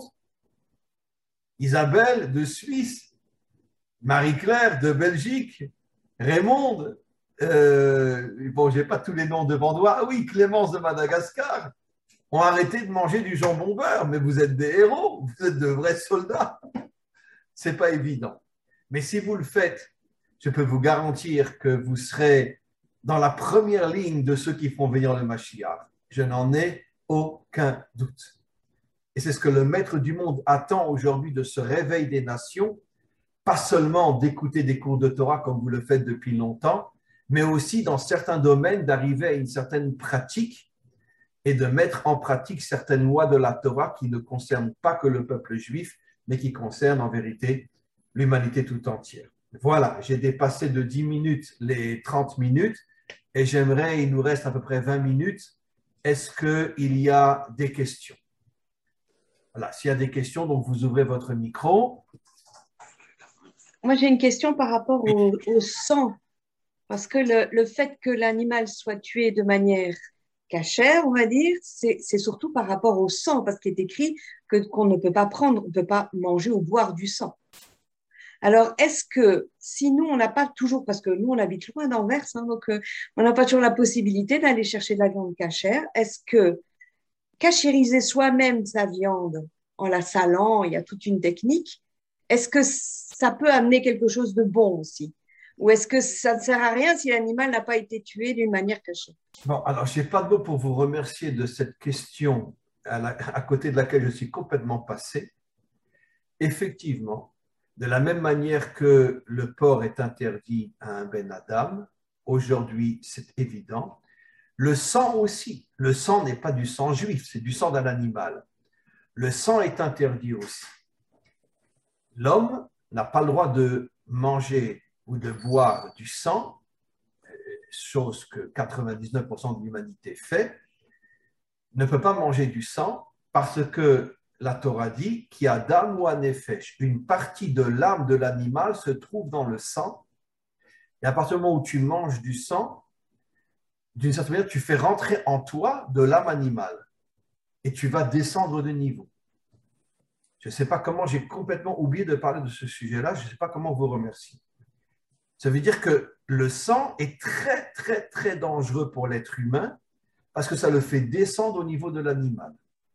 A: Isabelle de Suisse, Marie-Claire de Belgique, Raymond, euh, bon, je n'ai pas tous les noms devant moi. Ah oui, Clémence de Madagascar, ont arrêté de manger du jambon beurre, mais vous êtes des héros, vous êtes de vrais soldats. Ce n'est pas évident. Mais si vous le faites, je peux vous garantir que vous serez dans la première ligne de ceux qui font venir le Mashiach. Je n'en ai aucun doute. Et c'est ce que le maître du monde attend aujourd'hui de ce réveil des nations, pas seulement d'écouter des cours de Torah comme vous le faites depuis longtemps, mais aussi dans certains domaines d'arriver à une certaine pratique et de mettre en pratique certaines lois de la Torah qui ne concernent pas que le peuple juif, mais qui concernent en vérité l'humanité tout entière. Voilà, j'ai dépassé de dix minutes les trente minutes et j'aimerais, il nous reste à peu près vingt minutes. Est-ce qu'il y a des questions? Voilà, s'il y a des questions, donc vous ouvrez votre micro.
B: Moi, j'ai une question par rapport au, au sang, parce que le, le fait que l'animal soit tué de manière cachère, on va dire, c'est surtout par rapport au sang, parce qu'il est écrit que qu'on ne peut pas prendre, on ne peut pas manger ou boire du sang. Alors, est-ce que si nous, on n'a pas toujours, parce que nous, on habite loin d'Anvers, hein, donc euh, on n'a pas toujours la possibilité d'aller chercher de la viande cachère, est-ce que cachériser soi-même sa viande en la salant, il y a toute une technique, est-ce que ça peut amener quelque chose de bon aussi? Ou est-ce que ça ne sert à rien si l'animal n'a pas été tué d'une manière cachée?
A: Bon, alors, je n'ai pas de mots pour vous remercier de cette question à, la, à côté de laquelle je suis complètement passé. Effectivement, de la même manière que le porc est interdit à un Ben Adam, aujourd'hui, c'est évident. Le sang aussi. Le sang n'est pas du sang juif, c'est du sang d'un animal. Le sang est interdit aussi. L'homme n'a pas le droit de manger ou de boire du sang, chose que quatre-vingt-dix-neuf pour cent de l'humanité fait, ne peut pas manger du sang parce que la Torah dit qu'il y a d'âme ou nefesh, une partie de l'âme de l'animal se trouve dans le sang. Et à partir du moment où tu manges du sang, d'une certaine manière, tu fais rentrer en toi de l'âme animale et tu vas descendre de niveau. Je ne sais pas comment, j'ai complètement oublié de parler de ce sujet-là, je ne sais pas comment vous remercier. Ça veut dire que le sang est très, très, très dangereux pour l'être humain parce que ça le fait descendre au niveau de l'animal.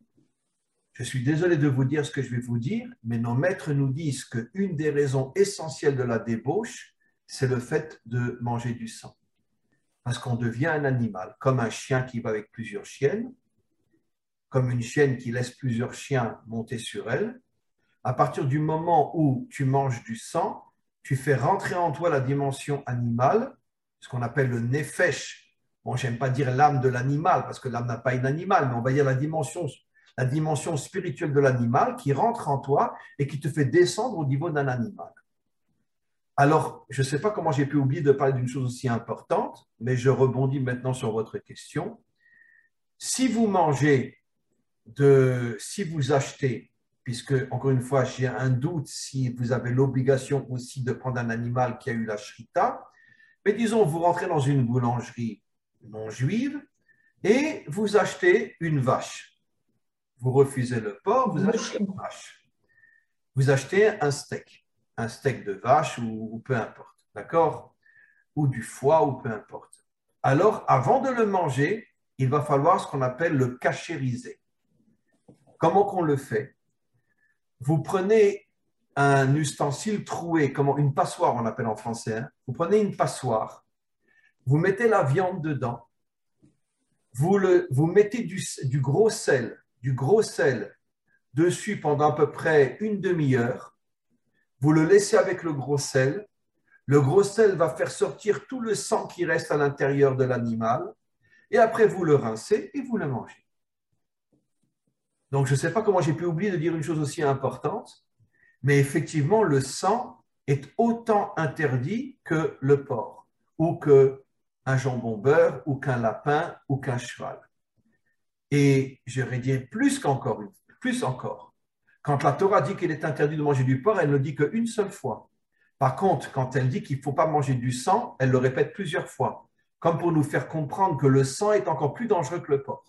A: Je suis désolé de vous dire ce que je vais vous dire, mais nos maîtres nous disent qu'une des raisons essentielles de la débauche, c'est le fait de manger du sang. Parce qu'on devient un animal, comme un chien qui va avec plusieurs chiennes, comme une chienne qui laisse plusieurs chiens monter sur elle. À partir du moment où tu manges du sang, tu fais rentrer en toi la dimension animale, ce qu'on appelle le nefesh. Bon, j'aime pas dire l'âme de l'animal, parce que l'âme n'a pas une animale, mais on va dire la dimension, la dimension spirituelle de l'animal qui rentre en toi et qui te fait descendre au niveau d'un animal. Alors, je ne sais pas comment j'ai pu oublier de parler d'une chose aussi importante, mais je rebondis maintenant sur votre question. Si vous mangez, de, si vous achetez puisque, encore une fois, j'ai un doute si vous avez l'obligation aussi de prendre un animal qui a eu la shrita. Mais disons, vous rentrez dans une boulangerie non juive et vous achetez une vache. Vous refusez le porc, vous achetez une vache. Vous achetez un steak, un steak de vache ou, ou peu importe, d'accord? Ou du foie ou peu importe. Alors, avant de le manger, il va falloir ce qu'on appelle le cachériser. Comment qu'on le fait? Vous prenez un ustensile troué, comme une passoire on appelle en français. Hein? Vous prenez une passoire, vous mettez la viande dedans, vous, le, vous mettez du, du gros sel, du gros sel dessus pendant à peu près une demi-heure, vous le laissez avec le gros sel, le gros sel va faire sortir tout le sang qui reste à l'intérieur de l'animal, et après vous le rincez et vous le mangez. Donc je ne sais pas comment j'ai pu oublier de dire une chose aussi importante, mais effectivement le sang est autant interdit que le porc, ou qu'un jambon beurre, ou qu'un lapin, ou qu'un cheval. Et j'aurais dit plus qu'encore, plus encore. Quand la Torah dit qu'il est interdit de manger du porc, elle ne le dit qu'une seule fois. Par contre, quand elle dit qu'il ne faut pas manger du sang, elle le répète plusieurs fois, comme pour nous faire comprendre que le sang est encore plus dangereux que le porc.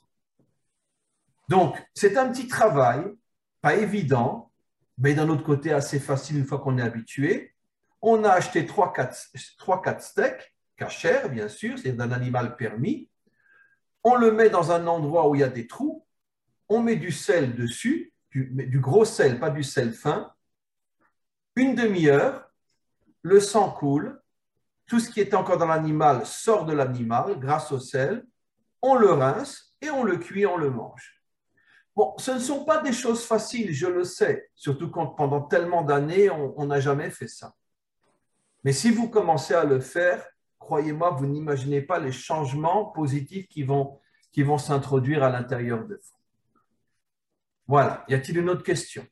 A: Donc, c'est un petit travail, pas évident, mais d'un autre côté assez facile une fois qu'on est habitué. On a acheté trois quatre steaks, cachers bien sûr, c'est d'un animal permis. On le met dans un endroit où il y a des trous, on met du sel dessus, du, du gros sel, pas du sel fin, une demi-heure, le sang coule, tout ce qui est encore dans l'animal sort de l'animal grâce au sel, on le rince et on le cuit, on le mange. Bon, ce ne sont pas des choses faciles, je le sais, surtout quand pendant tellement d'années, on n'a jamais fait ça. Mais si vous commencez à le faire, croyez-moi, vous n'imaginez pas les changements positifs qui vont, qui vont s'introduire à l'intérieur de vous. Voilà. Y a-t-il une autre question?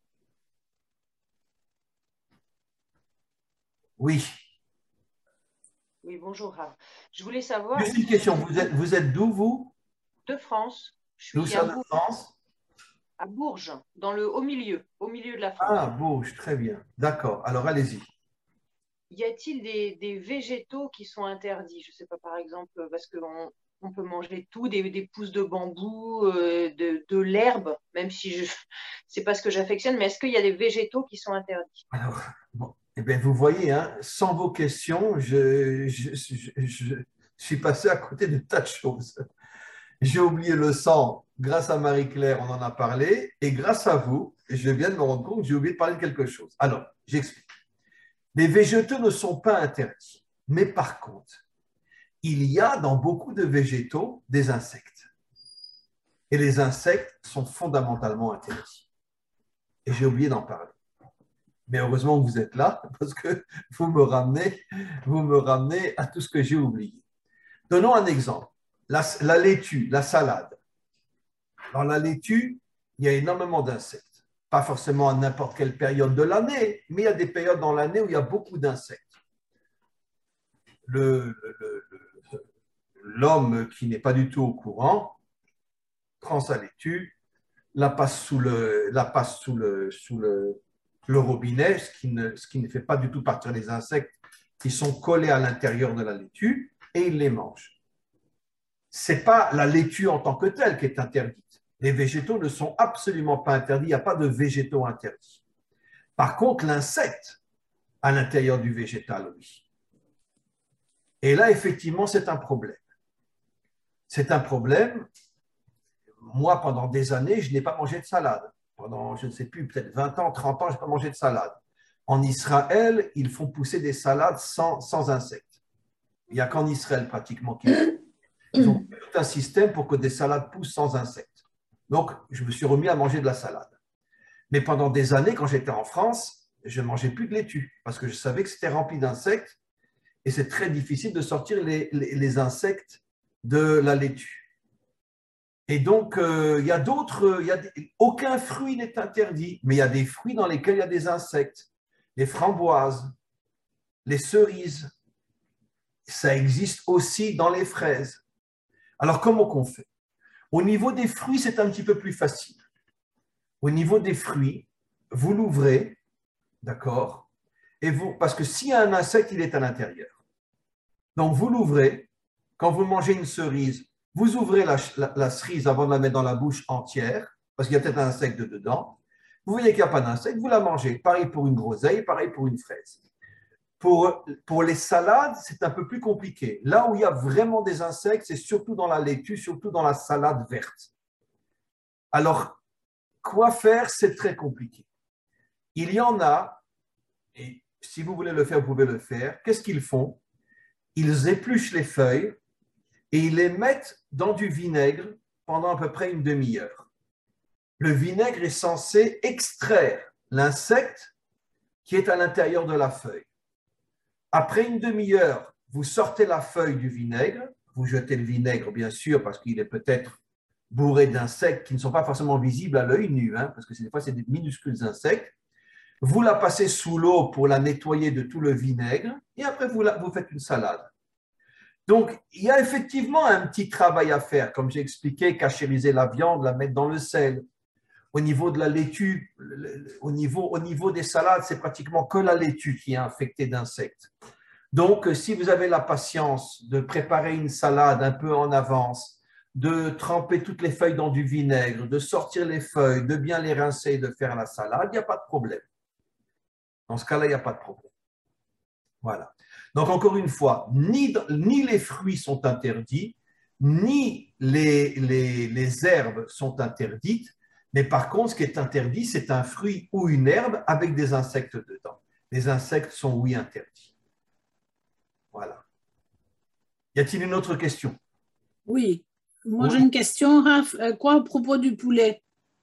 A: Oui.
B: Oui, bonjour, Rav. Je voulais savoir…
A: Juste une question, vous êtes, vous êtes d'où, vous?
B: De France. Je
A: D'où
B: suis
A: ça
B: à,
A: de
B: Bourges,
A: France?
B: à Bourges, dans le, au milieu, au milieu de la France.
A: Ah, Bourges, très bien. D'accord, alors allez-y.
B: Y a-t-il des, des végétaux qui sont interdits? Je ne sais pas, par exemple, parce qu'on on peut manger tout, des, des pousses de bambou, euh, de, de l'herbe, même si je c'est pas ce que j'affectionne, mais est-ce qu'il y a des végétaux qui sont interdits?
A: Alors, bon, eh bien, vous voyez, hein, sans vos questions, je, je, je, je suis passé à côté de tas de choses. J'ai oublié le sang, grâce à Marie-Claire, on en a parlé, et grâce à vous, je viens de me rendre compte que j'ai oublié de parler de quelque chose. Alors, j'explique. Les végétaux ne sont pas interdits, mais par contre, il y a dans beaucoup de végétaux des insectes. Et les insectes sont fondamentalement interdits. Et j'ai oublié d'en parler. Mais heureusement que vous êtes là, parce que vous me ramenez, vous me ramenez à tout ce que j'ai oublié. Donnons un exemple. La, la laitue, la salade. Dans la laitue, il y a énormément d'insectes. Pas forcément à n'importe quelle période de l'année, mais il y a des périodes dans l'année où il y a beaucoup d'insectes. Le, le, le, l'homme qui n'est pas du tout au courant prend sa laitue, la passe sous le, la passe sous le, sous le, le robinet, ce qui, ne, ce qui ne fait pas du tout partir des insectes qui sont collés à l'intérieur de la laitue, et il les mange. Ce n'est pas la laitue en tant que telle qui est interdite. Les végétaux ne sont absolument pas interdits, il n'y a pas de végétaux interdits. Par contre, l'insecte à l'intérieur du végétal, oui. Et là, effectivement, c'est un problème. C'est un problème. Moi, pendant des années, je n'ai pas mangé de salade. Pendant, je ne sais plus, peut-être vingt ans, trente ans, je n'ai pas mangé de salade. En Israël, ils font pousser des salades sans, sans insectes. Il n'y a qu'en Israël, pratiquement, qu'ils ils ont tout un système pour que des salades poussent sans insectes. Donc, je me suis remis à manger de la salade. Mais pendant des années, quand j'étais en France, je ne mangeais plus de laitue parce que je savais que c'était rempli d'insectes et c'est très difficile de sortir les, les, les insectes de la laitue. Et donc, euh, il y a d'autres, il y a des, aucun fruit n'est interdit, mais il y a des fruits dans lesquels il y a des insectes. Les framboises, les cerises, ça existe aussi dans les fraises. Alors, comment qu'on fait? Au niveau des fruits, c'est un petit peu plus facile. au niveau des fruits, vous l'ouvrez, d'accord, et vous, parce que s'il y a un insecte, il est à l'intérieur. Donc, vous l'ouvrez. Quand vous mangez une cerise, vous ouvrez la, la, la cerise avant de la mettre dans la bouche entière, parce qu'il y a peut-être un insecte dedans. Vous voyez qu'il n'y a pas d'insecte, vous la mangez. Pareil pour une groseille, pareil pour une fraise. Pour, pour les salades, c'est un peu plus compliqué. Là où il y a vraiment des insectes, c'est surtout dans la laitue, surtout dans la salade verte. Alors, quoi faire? C'est très compliqué. Il y en a, et si vous voulez le faire, vous pouvez le faire. Qu'est-ce qu'ils font? Ils épluchent les feuilles et ils les mettent dans du vinaigre pendant à peu près une demi-heure. Le vinaigre est censé extraire l'insecte qui est à l'intérieur de la feuille. Après une demi-heure, vous sortez la feuille du vinaigre, vous jetez le vinaigre bien sûr parce qu'il est peut-être bourré d'insectes qui ne sont pas forcément visibles à l'œil nu, hein, parce que des fois c'est des minuscules insectes. Vous la passez sous l'eau pour la nettoyer de tout le vinaigre et après vous, la, vous faites une salade. Donc, il y a effectivement un petit travail à faire, comme j'ai expliqué, cachériser la viande, la mettre dans le sel. Au niveau de la laitue, au niveau, au niveau des salades, c'est pratiquement que la laitue qui est infectée d'insectes. Donc, si vous avez la patience de préparer une salade un peu en avance, de tremper toutes les feuilles dans du vinaigre, de sortir les feuilles, de bien les rincer et de faire la salade, il n'y a pas de problème. Dans ce cas-là, il n'y a pas de problème. Voilà. Donc, encore une fois, ni, ni les fruits sont interdits, ni les, les, les herbes sont interdites, mais par contre, ce qui est interdit, c'est un fruit ou une herbe avec des insectes dedans. Les insectes sont, oui, interdits. Voilà. Y a-t-il une autre question?
C: Oui. Moi,
A: Oui.
C: j'ai une question, Raph. Quoi à propos du poulet?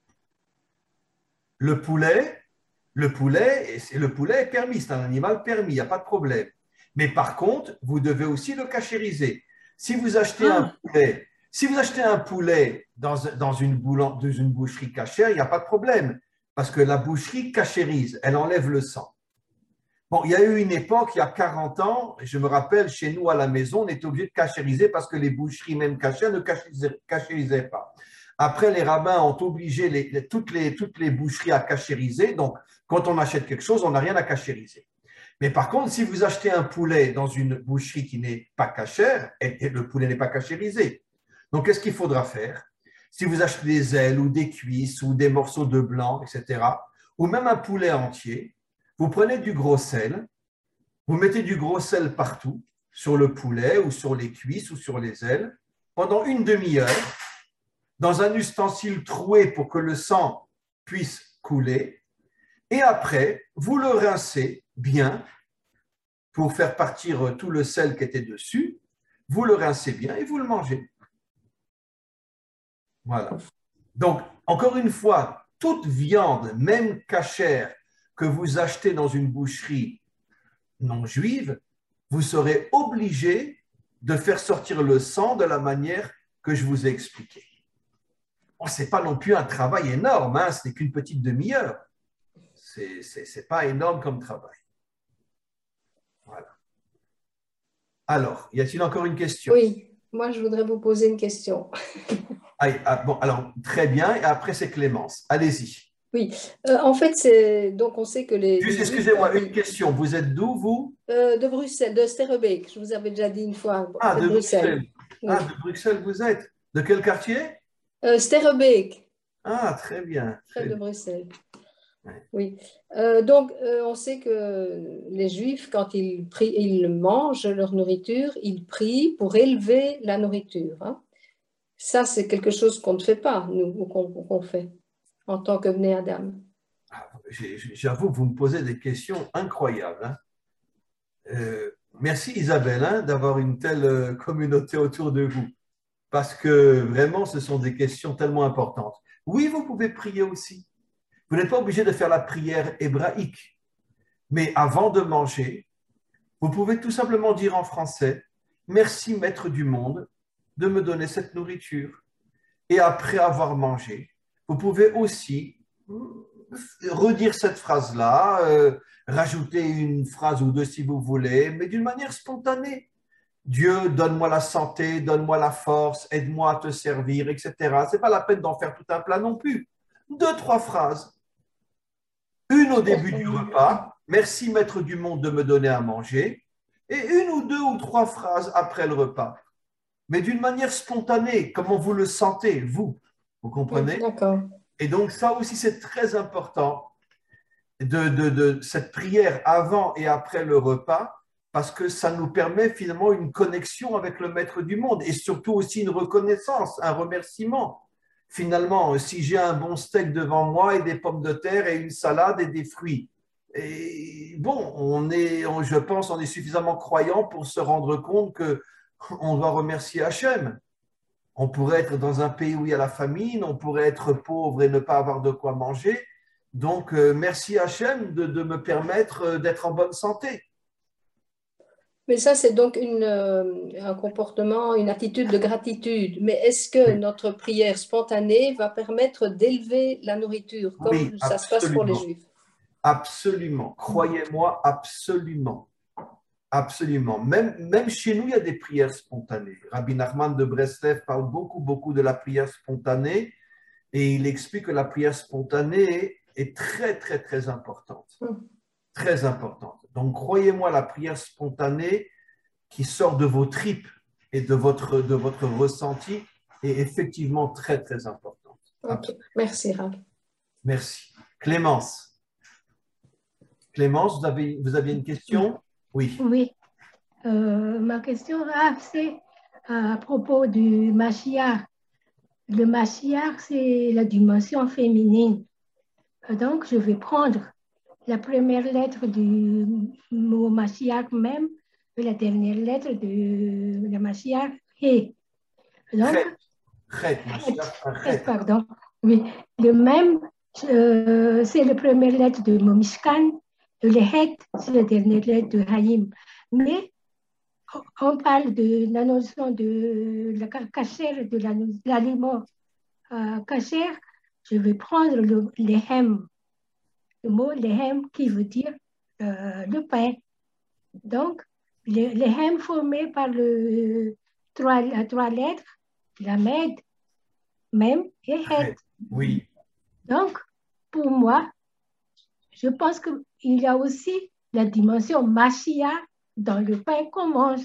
A: Le poulet, le poulet, le poulet est permis, c'est un animal permis, il n'y a pas de problème. Mais par contre, vous devez aussi le cachériser. Si vous achetez ah. un poulet, si vous achetez un poulet dans, dans, une boulan, dans une boucherie cachère, il n'y a pas de problème, parce que la boucherie cachérise, elle enlève le sang. Bon, il y a eu une époque, il y a quarante ans, je me rappelle, chez nous à la maison, on était obligé de cachériser parce que les boucheries, même cachères, ne cachérisaient pas. Après, les rabbins ont obligé les, les, toutes, les, toutes les boucheries à cachériser. Donc, quand on achète quelque chose, on n'a rien à cachériser. Mais par contre, si vous achetez un poulet dans une boucherie qui n'est pas cachère, et, et le poulet n'est pas cachérisé. Donc, qu'est-ce qu'il faudra faire? Si vous achetez des ailes ou des cuisses ou des morceaux de blanc, et cetera, ou même un poulet entier, vous prenez du gros sel, vous mettez du gros sel partout, sur le poulet ou sur les cuisses ou sur les ailes, pendant une demi-heure, dans un ustensile troué pour que le sang puisse couler. Et après, vous le rincez bien pour faire partir tout le sel qui était dessus. Vous le rincez bien et vous le mangez. Voilà. Donc, encore une fois, toute viande, même cachère, que vous achetez dans une boucherie non juive, vous serez obligé de faire sortir le sang de la manière que je vous ai expliqué. Bon, ce n'est pas non plus un travail énorme, hein, ce n'est qu'une petite demi-heure. Ce n'est pas énorme comme travail. Voilà. Alors, y a-t-il encore une question?
D: Oui, moi je voudrais vous poser une question.
A: ah, ah, bon, alors, très bien, et après c'est Clémence. Allez-y.
D: Oui, euh, en fait, c'est donc on sait que les.
A: Juste, excusez-moi, une question. Vous êtes d'où, vous?
D: euh, De Bruxelles, de Sterrebeek. Je vous avais déjà dit une fois.
A: Ah, de, de Bruxelles. Bruxelles.
D: Oui.
A: Ah, de Bruxelles, vous êtes. De quel quartier?
D: euh, Sterrebeek.
A: Ah, très bien.
D: Près très de bien. Bruxelles. Ouais. Oui. Euh, donc, euh, on sait que les Juifs, quand ils, prient, ils mangent leur nourriture, ils prient pour élever la nourriture. Hein. Ça, c'est quelque chose qu'on ne fait pas, nous, ou qu'on qu'on fait en tant que Bnei Adam.
A: J'avoue que vous me posez des questions incroyables. Hein. Euh, merci Isabelle hein, d'avoir une telle communauté autour de vous, parce que vraiment, ce sont des questions tellement importantes. Oui, vous pouvez prier aussi. Vous n'êtes pas obligé de faire la prière hébraïque, mais avant de manger, vous pouvez tout simplement dire en français « Merci Maître du monde de me donner cette nourriture ». Et après avoir mangé, vous pouvez aussi redire cette phrase-là, euh, rajouter une phrase ou deux si vous voulez, mais d'une manière spontanée. Dieu, donne-moi la santé, donne-moi la force, aide-moi à te servir, et cetera. Ce n'est pas la peine d'en faire tout un plat non plus. deux, trois phrases. Une au début du repas, merci maître du monde de me donner à manger, et une ou deux ou trois phrases après le repas. Mais d'une manière spontanée, comment vous le sentez, vous, vous comprenez?
D: D'accord.
A: Et donc ça aussi, c'est très important, de, de, de cette prière avant et après le repas, parce que ça nous permet finalement une connexion avec le maître du monde, et surtout aussi une reconnaissance, un remerciement. Finalement, si j'ai un bon steak devant moi et des pommes de terre et une salade et des fruits, et bon, on est, on, je pense, on est suffisamment croyant pour se rendre compte que on doit remercier Hachem. On pourrait être dans un pays où il y a la famine, on pourrait être pauvre et ne pas avoir de quoi manger. Donc, euh, merci Hachem de, de me permettre d'être en bonne santé.
D: Mais ça, c'est donc une, euh, un comportement, une attitude de gratitude. Mais est-ce que
A: Oui.
D: notre prière spontanée va permettre d'élever la nourriture, comme
A: Oui,
D: ça se passe pour les Juifs?
A: Absolument. Croyez-moi, absolument. Absolument. Même, même chez nous, il y a des prières spontanées. Rabbi Nachman de Breslev parle beaucoup, beaucoup de la prière spontanée et il explique que la prière spontanée est très, très, très importante.
D: Mm.
A: Très importante. Donc, croyez-moi, la prière spontanée qui sort de vos tripes et de votre, de votre ressenti est effectivement très, très importante.
D: Okay. Merci, Rav.
A: Merci. Clémence. Clémence, vous avez, vous aviez une question? Oui.
E: Oui. Euh, ma question, Rav, c'est à propos du Mashiach. Le Mashiach, c'est la dimension féminine. Donc, je vais prendre la première lettre du mot Mashiach même et la dernière lettre de la Mashiach et. Donc,
A: Chet, Mashiach,
E: pardon. Oui, le même, euh, c'est la première lettre de mon Mishkan, et le Het, c'est la dernière lettre de Haïm. Mais on parle de la notion de la cachère, de l'aliment euh, cachère. Je vais prendre le lehem, le mot lehem qui veut dire euh, le pain. Donc, le lehem formé par le, trois, trois lettres, la med, même et het.
A: Oui.
E: Donc, pour moi, je pense qu'il y a aussi la dimension Mashiach dans le pain qu'on mange.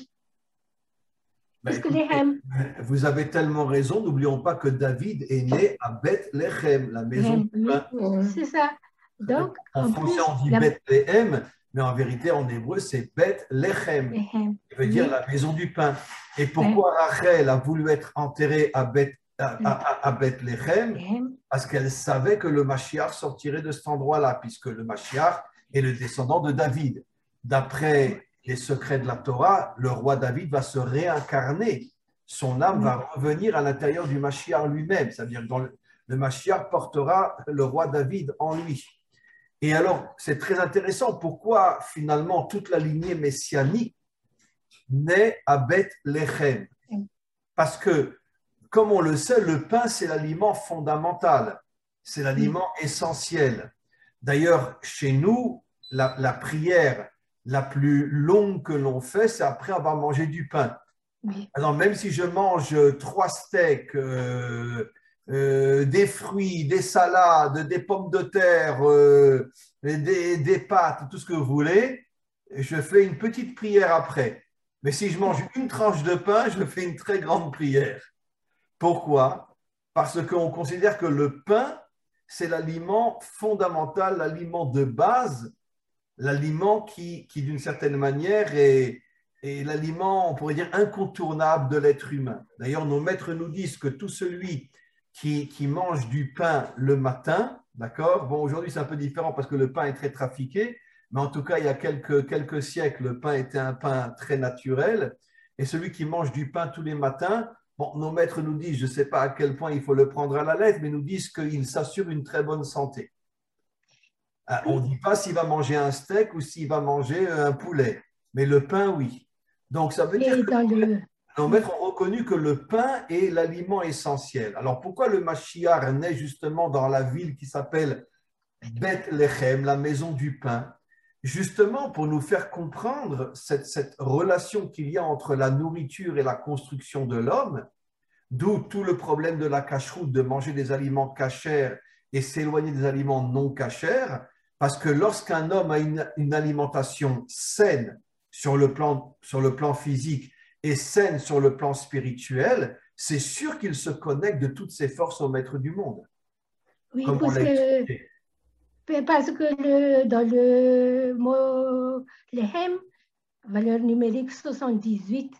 A: Ben,
E: Parce que
A: écoutez,
E: les hem,
A: vous avez tellement raison, n'oublions pas que David est né à Bethléem, la maison du pain.
E: Oui, c'est ça. Donc,
A: en,
E: en
A: français,
E: plus,
A: on dit
E: la...
A: Bethléem, mais en vérité, en hébreu, c'est Bethléem, qui veut dire
E: oui.
A: la maison du pain. Et pourquoi Rachel a voulu être enterrée à, Beth, à, à, à Bethléem? Parce qu'elle savait que le Mashiach sortirait de cet endroit-là, puisque le Mashiach est le descendant de David. D'après les secrets de la Torah, le roi David va se réincarner. Son âme va revenir à l'intérieur du Mashiach lui-même. C'est-à-dire que le, le Mashiach portera le roi David en lui. Et alors, c'est très intéressant. Pourquoi finalement toute la lignée messianique naît à Bethléem? Parce que, comme on le sait, le pain, c'est l'aliment fondamental. C'est l'aliment essentiel. D'ailleurs, chez nous, la, la prière la plus longue que l'on fait, c'est après avoir mangé du pain.
E: Oui.
A: Alors, même si je mange trois steaks, euh, euh, des fruits, des salades, des pommes de terre, euh, des, des pâtes, tout ce que vous voulez, je fais une petite prière après. Mais si je mange une tranche de pain, je fais une très grande prière. Pourquoi? Parce qu'on considère que le pain, c'est l'aliment fondamental, l'aliment de base, l'aliment qui, qui d'une certaine manière, est, est l'aliment, on pourrait dire, incontournable de l'être humain. D'ailleurs, nos maîtres nous disent que tout celui qui, qui mange du pain le matin, d'accord? Bon, aujourd'hui, c'est un peu différent parce que le pain est très trafiqué, mais en tout cas, il y a quelques, quelques siècles, le pain était un pain très naturel. Et celui qui mange du pain tous les matins, bon, nos maîtres nous disent, je ne sais pas à quel point il faut le prendre à la lettre, mais nous disent qu'il s'assure une très bonne santé. On ne dit pas s'il va manger un steak ou s'il va manger un poulet, mais le pain, oui. Donc, ça veut dire
E: Et
A: que
E: dans le...
A: nos maîtres ont reconnu que le pain est l'aliment essentiel. Alors, pourquoi le Mashiach naît justement dans la ville qui s'appelle Bethléem, la maison du pain? Justement pour nous faire comprendre cette, cette relation qu'il y a entre la nourriture et la construction de l'homme, d'où tout le problème de la cacheroute, de manger des aliments cachers et s'éloigner des aliments non cachers, parce que lorsqu'un homme a une, une alimentation saine sur le, plan, sur le plan physique et saine sur le plan spirituel, c'est sûr qu'il se connecte de toutes ses forces au maître du monde.
E: Oui,
A: Comme
E: parce
A: on l'a
E: que,
A: expliqué.
E: parce que le, dans le mot lehem, valeur numérique soixante-dix-huit,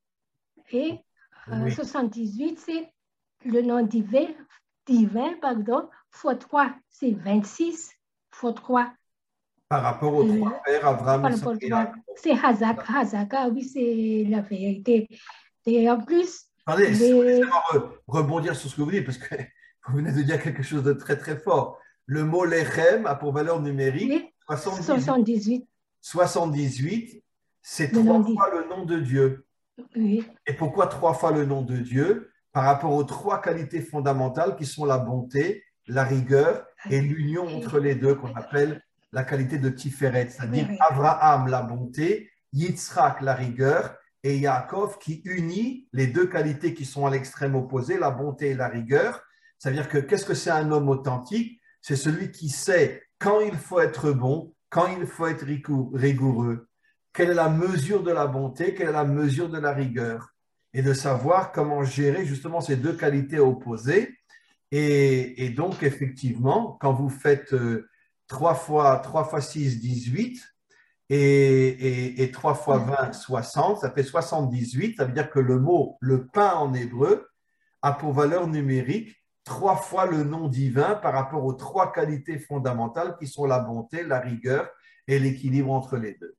E: et euh,
A: Oui.
E: soixante-dix-huit, c'est le nom divin, divin pardon, fois trois, c'est vingt-six fois trois.
A: Par rapport aux
E: Euh,
A: trois pères, Abraham,
E: par
A: Isaac
E: rapport
A: et
E: à-
A: Jacob.
E: C'est Hazak, Hazaka, oui, c'est la vérité. Et en plus,
A: Attendez,
E: les...
A: laissez-moi re- rebondir sur ce que vous dites, parce que vous venez de dire quelque chose de très très fort. Le mot lechem a pour valeur numérique
E: oui,
A: soixante-dix-huit.
E: soixante-dix-huit,
A: soixante-dix-huit, c'est
E: le
A: trois
E: nom dit.
A: fois le nom de Dieu.
E: Oui,
A: Et pourquoi trois fois le nom de Dieu? Par rapport aux trois qualités fondamentales qui sont la bonté, la rigueur et l'union entre les deux, qu'on appelle la qualité de Tiferet, c'est-à-dire
E: oui, oui.
A: Abraham, la bonté, Yitzhak, la rigueur, et Yaakov qui unit les deux qualités qui sont à l'extrême opposé, la bonté et la rigueur. C'est-à-dire que qu'est-ce que c'est un homme authentique? C'est celui qui sait quand il faut être bon, quand il faut être rigoureux, quelle est la mesure de la bonté, quelle est la mesure de la rigueur, et de savoir comment gérer justement ces deux qualités opposées. Et, et donc, effectivement, quand vous faites euh, trois fois, trois fois six, dix-huit, et, et, et trois fois vingt, soixante, ça fait soixante-dix-huit. Ça veut dire que le mot, le pain en hébreu, a pour valeur numérique trois fois le nom divin par rapport aux trois qualités fondamentales qui sont la bonté, la rigueur et l'équilibre entre les deux.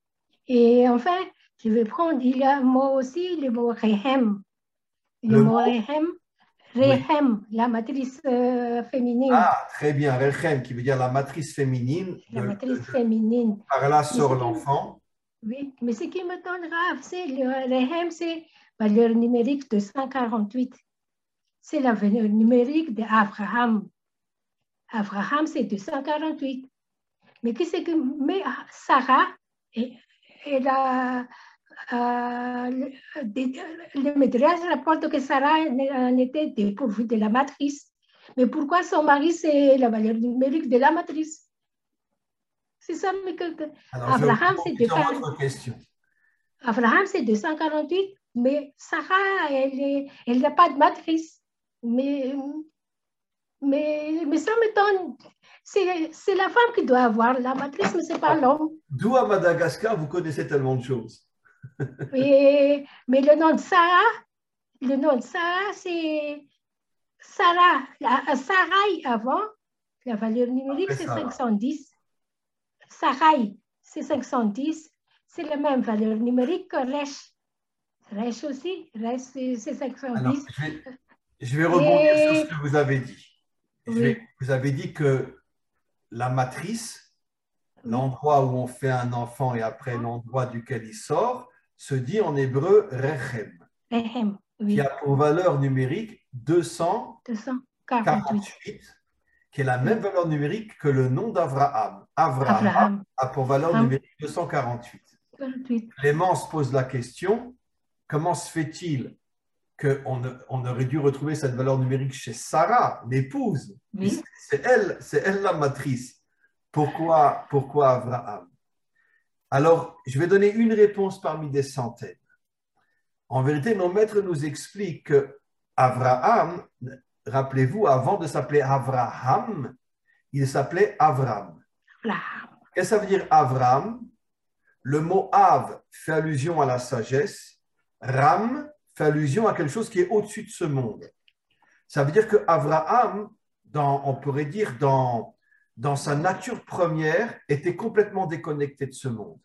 E: Et enfin, je vais prendre, il y a moi aussi le mot rehem. Le,
A: Le
E: mot
A: mot-
E: rehem, rehem, la matrice euh, féminine.
A: Ah, très bien, Rechem, qui veut dire la matrice féminine.
E: La
A: de-
E: matrice
A: de-
E: féminine.
A: par là
E: Mais
A: sort
E: ce qui-
A: l'enfant.
E: Oui, mais ce qui me donne grave, c'est le rehem, c'est valeur numérique de cent quarante-huit. C'est la valeur numérique d'Abraham. Abraham, c'est deux cent quarante-huit. Mais qu'est-ce que mais Sarah, elle a Euh, le, le Midrash rapporte que Sarah en était dépourvue de la matrice. Mais pourquoi son mari, c'est la valeur numérique de la matrice? C'est ça, mais que, que
A: Alors,
E: Abraham, c'est
A: je vais votre question.
E: Abraham, c'est deux cent quarante-huit, mais Sarah, elle elle n'a pas de matrice. Mais, mais, mais ça m'étonne. C'est la femme qui doit avoir la matrice, mais ce n'est pas l'homme.
A: D'où à Madagascar, vous connaissez tellement de choses.
E: Et, mais le nom de Sarah, le nom de Sarah, c'est Sarah. La, Sarai avant, la valeur numérique, c'est cinq cent dix. Sarai, c'est cinq cent dix. C'est la même valeur numérique que Resh. Resh aussi, Resh, c'est cinq cent dix.
A: Alors, je vais, je vais rebondir Et... sur ce que vous avez dit. Je
E: oui.
A: vais, vous avez dit que la matrice, oui. l'endroit où on fait un enfant et après l'endroit duquel il sort, se dit en hébreu Rechem,
E: Rechem oui.
A: qui a pour valeur numérique deux cent quarante-huit, qui est la même oui. valeur numérique que le nom d'Abraham. Abraham, Abraham a pour valeur Abraham. numérique deux cent quarante-huit. quarante-huit. Clémence pose la question, comment se fait-il qu'on on aurait dû retrouver cette valeur numérique chez Sarah, l'épouse? Oui. C'est elle, c'est elle la matrice. Pourquoi, pourquoi Abraham? Alors, je vais donner une réponse parmi des centaines. En vérité, nos maîtres nous expliquent qu'Abraham, rappelez-vous, avant de s'appeler Abraham, il s'appelait Avram. Qu'est-ce que ça veut dire Avram? Le mot Av fait allusion à la sagesse, Ram fait allusion à quelque chose qui est au-dessus de ce monde. Ça veut dire qu'Abraham, on pourrait dire dans... dans sa nature première, était complètement déconnecté de ce monde.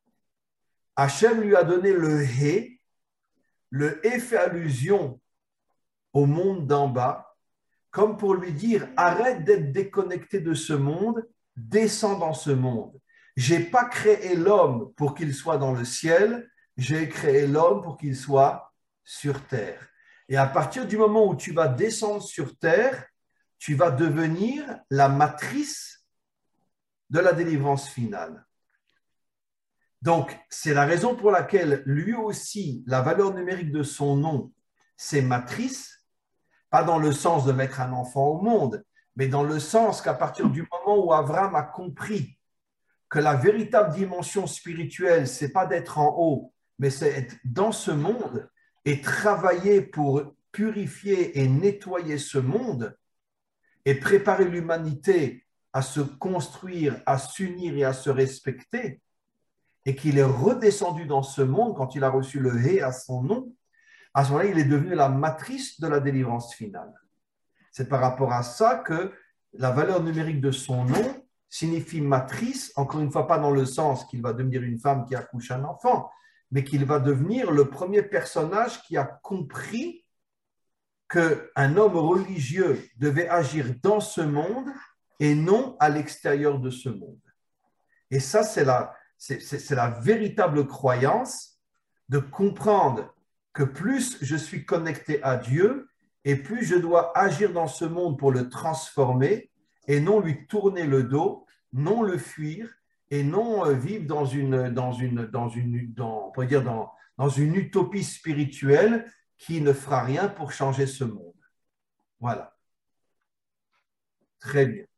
A: Hachem lui a donné le Hé. Le Hé fait allusion au monde d'en bas, comme pour lui dire, arrête d'être déconnecté de ce monde, descends dans ce monde. Je n'ai pas créé l'homme pour qu'il soit dans le ciel, j'ai créé l'homme pour qu'il soit sur terre. Et à partir du moment où tu vas descendre sur terre, tu vas devenir la matrice de la délivrance finale. Donc, c'est la raison pour laquelle lui aussi, la valeur numérique de son nom, c'est matrice, pas dans le sens de mettre un enfant au monde, mais dans le sens qu'à partir du moment où Abraham a compris que la véritable dimension spirituelle, ce n'est pas d'être en haut, mais c'est être dans ce monde et travailler pour purifier et nettoyer ce monde et préparer l'humanité à se construire, à s'unir et à se respecter, et qu'il est redescendu dans ce monde quand il a reçu le Hé à son nom, à ce moment-là, il est devenu la matrice de la délivrance finale. C'est par rapport à ça que la valeur numérique de son nom signifie matrice, encore une fois, pas dans le sens qu'il va devenir une femme qui accouche un enfant, mais qu'il va devenir le premier personnage qui a compris qu'un homme religieux devait agir dans ce monde et non à l'extérieur de ce monde. Et ça, c'est la, c'est, c'est, c'est la véritable croyance de comprendre que plus je suis connecté à Dieu et plus je dois agir dans ce monde pour le transformer et non lui tourner le dos, non le fuir et non vivre dans une, dans une, dans une, dans, on pourrait dire dans, dans une utopie spirituelle qui ne fera rien pour changer ce monde. Voilà. Très bien.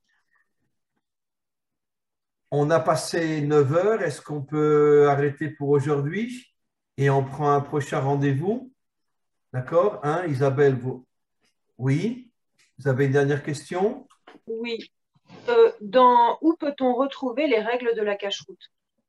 A: On a passé neuf heures. Est-ce qu'on peut arrêter pour aujourd'hui et on prend un prochain rendez-vous? D'accord, hein, Isabelle, vous... Oui, vous avez une dernière question?
B: Oui. Euh, dans... Où peut-on retrouver les règles de la cache-route?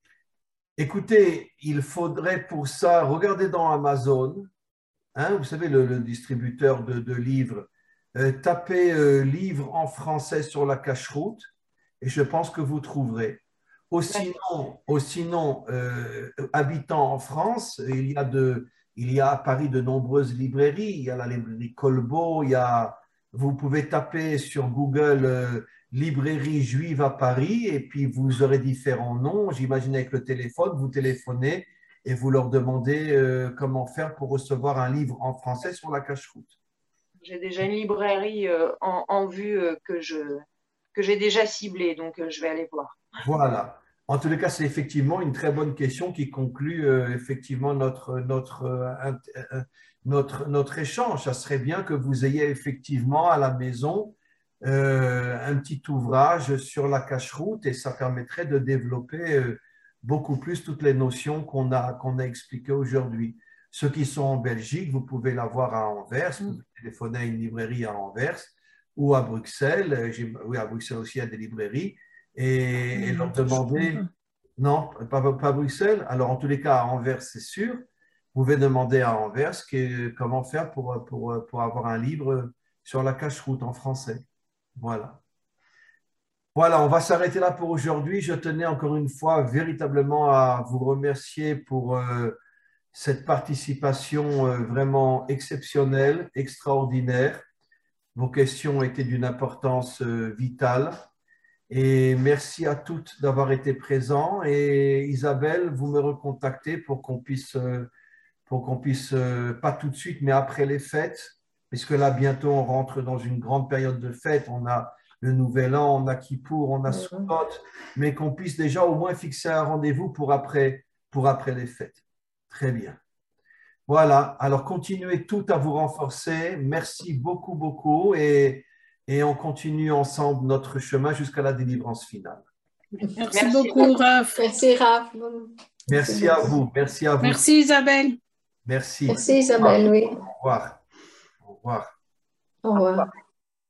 A: Écoutez, il faudrait pour ça regarder dans Amazon, hein, vous savez, le, le distributeur de, de livres, euh, tapez euh, livres en français sur la cache-route et je pense que vous trouverez. Ou sinon, ou sinon euh, habitant en France, il y a de... Il y a à Paris de nombreuses librairies, il y a la librairie Colbeau, il y a, vous pouvez taper sur Google euh, librairie juive à Paris et puis vous aurez différents noms. J'imagine avec le téléphone, vous téléphonez et vous leur demandez euh, comment faire pour recevoir un livre en français sur la cache-route.
B: J'ai déjà une librairie euh, en, en vue euh, que je, que j'ai déjà ciblée, donc euh, je vais aller voir.
A: Voilà. En tous les cas, c'est effectivement une très bonne question qui conclut euh, effectivement notre, notre, euh, notre, notre échange. Ça serait bien que vous ayez effectivement à la maison euh, un petit ouvrage sur la cache-route et ça permettrait de développer euh, beaucoup plus toutes les notions qu'on a, qu'on a expliquées aujourd'hui. Ceux qui sont en Belgique, vous pouvez l'avoir à Anvers, vous pouvez téléphoner à une librairie à Anvers ou à Bruxelles. Oui, à Bruxelles aussi, il y a des librairies. Et, et leur demander, non, pas, pas Bruxelles, alors en tous les cas à Anvers c'est sûr, vous pouvez demander à Anvers que, comment faire pour, pour, pour avoir un livre sur la cache-route en français. Voilà. Voilà, on va s'arrêter là pour aujourd'hui. Je tenais encore une fois véritablement à vous remercier pour euh, cette participation euh, vraiment exceptionnelle, extraordinaire. Vos questions étaient d'une importance euh, vitale. Et merci à toutes d'avoir été présents. Et Isabelle, vous me recontactez pour qu'on puisse, pour qu'on puisse, pas tout de suite, mais après les fêtes, puisque là, bientôt, on rentre dans une grande période de fêtes. On a le Nouvel An, on a Kippour, on a Sukkot, mais qu'on puisse déjà au moins fixer un rendez-vous pour après, pour après les fêtes. Très bien. Voilà. Alors, continuez tout à vous renforcer. Merci beaucoup, beaucoup. Et Et on continue ensemble notre chemin jusqu'à la délivrance finale.
C: Merci,
B: Merci
C: beaucoup, Raph.
D: Merci, Raph.
A: Merci à vous. Merci à vous.
C: Merci, Isabelle.
A: Merci.
D: Merci, Isabelle, oui.
A: Au revoir. Au revoir.
D: Au revoir.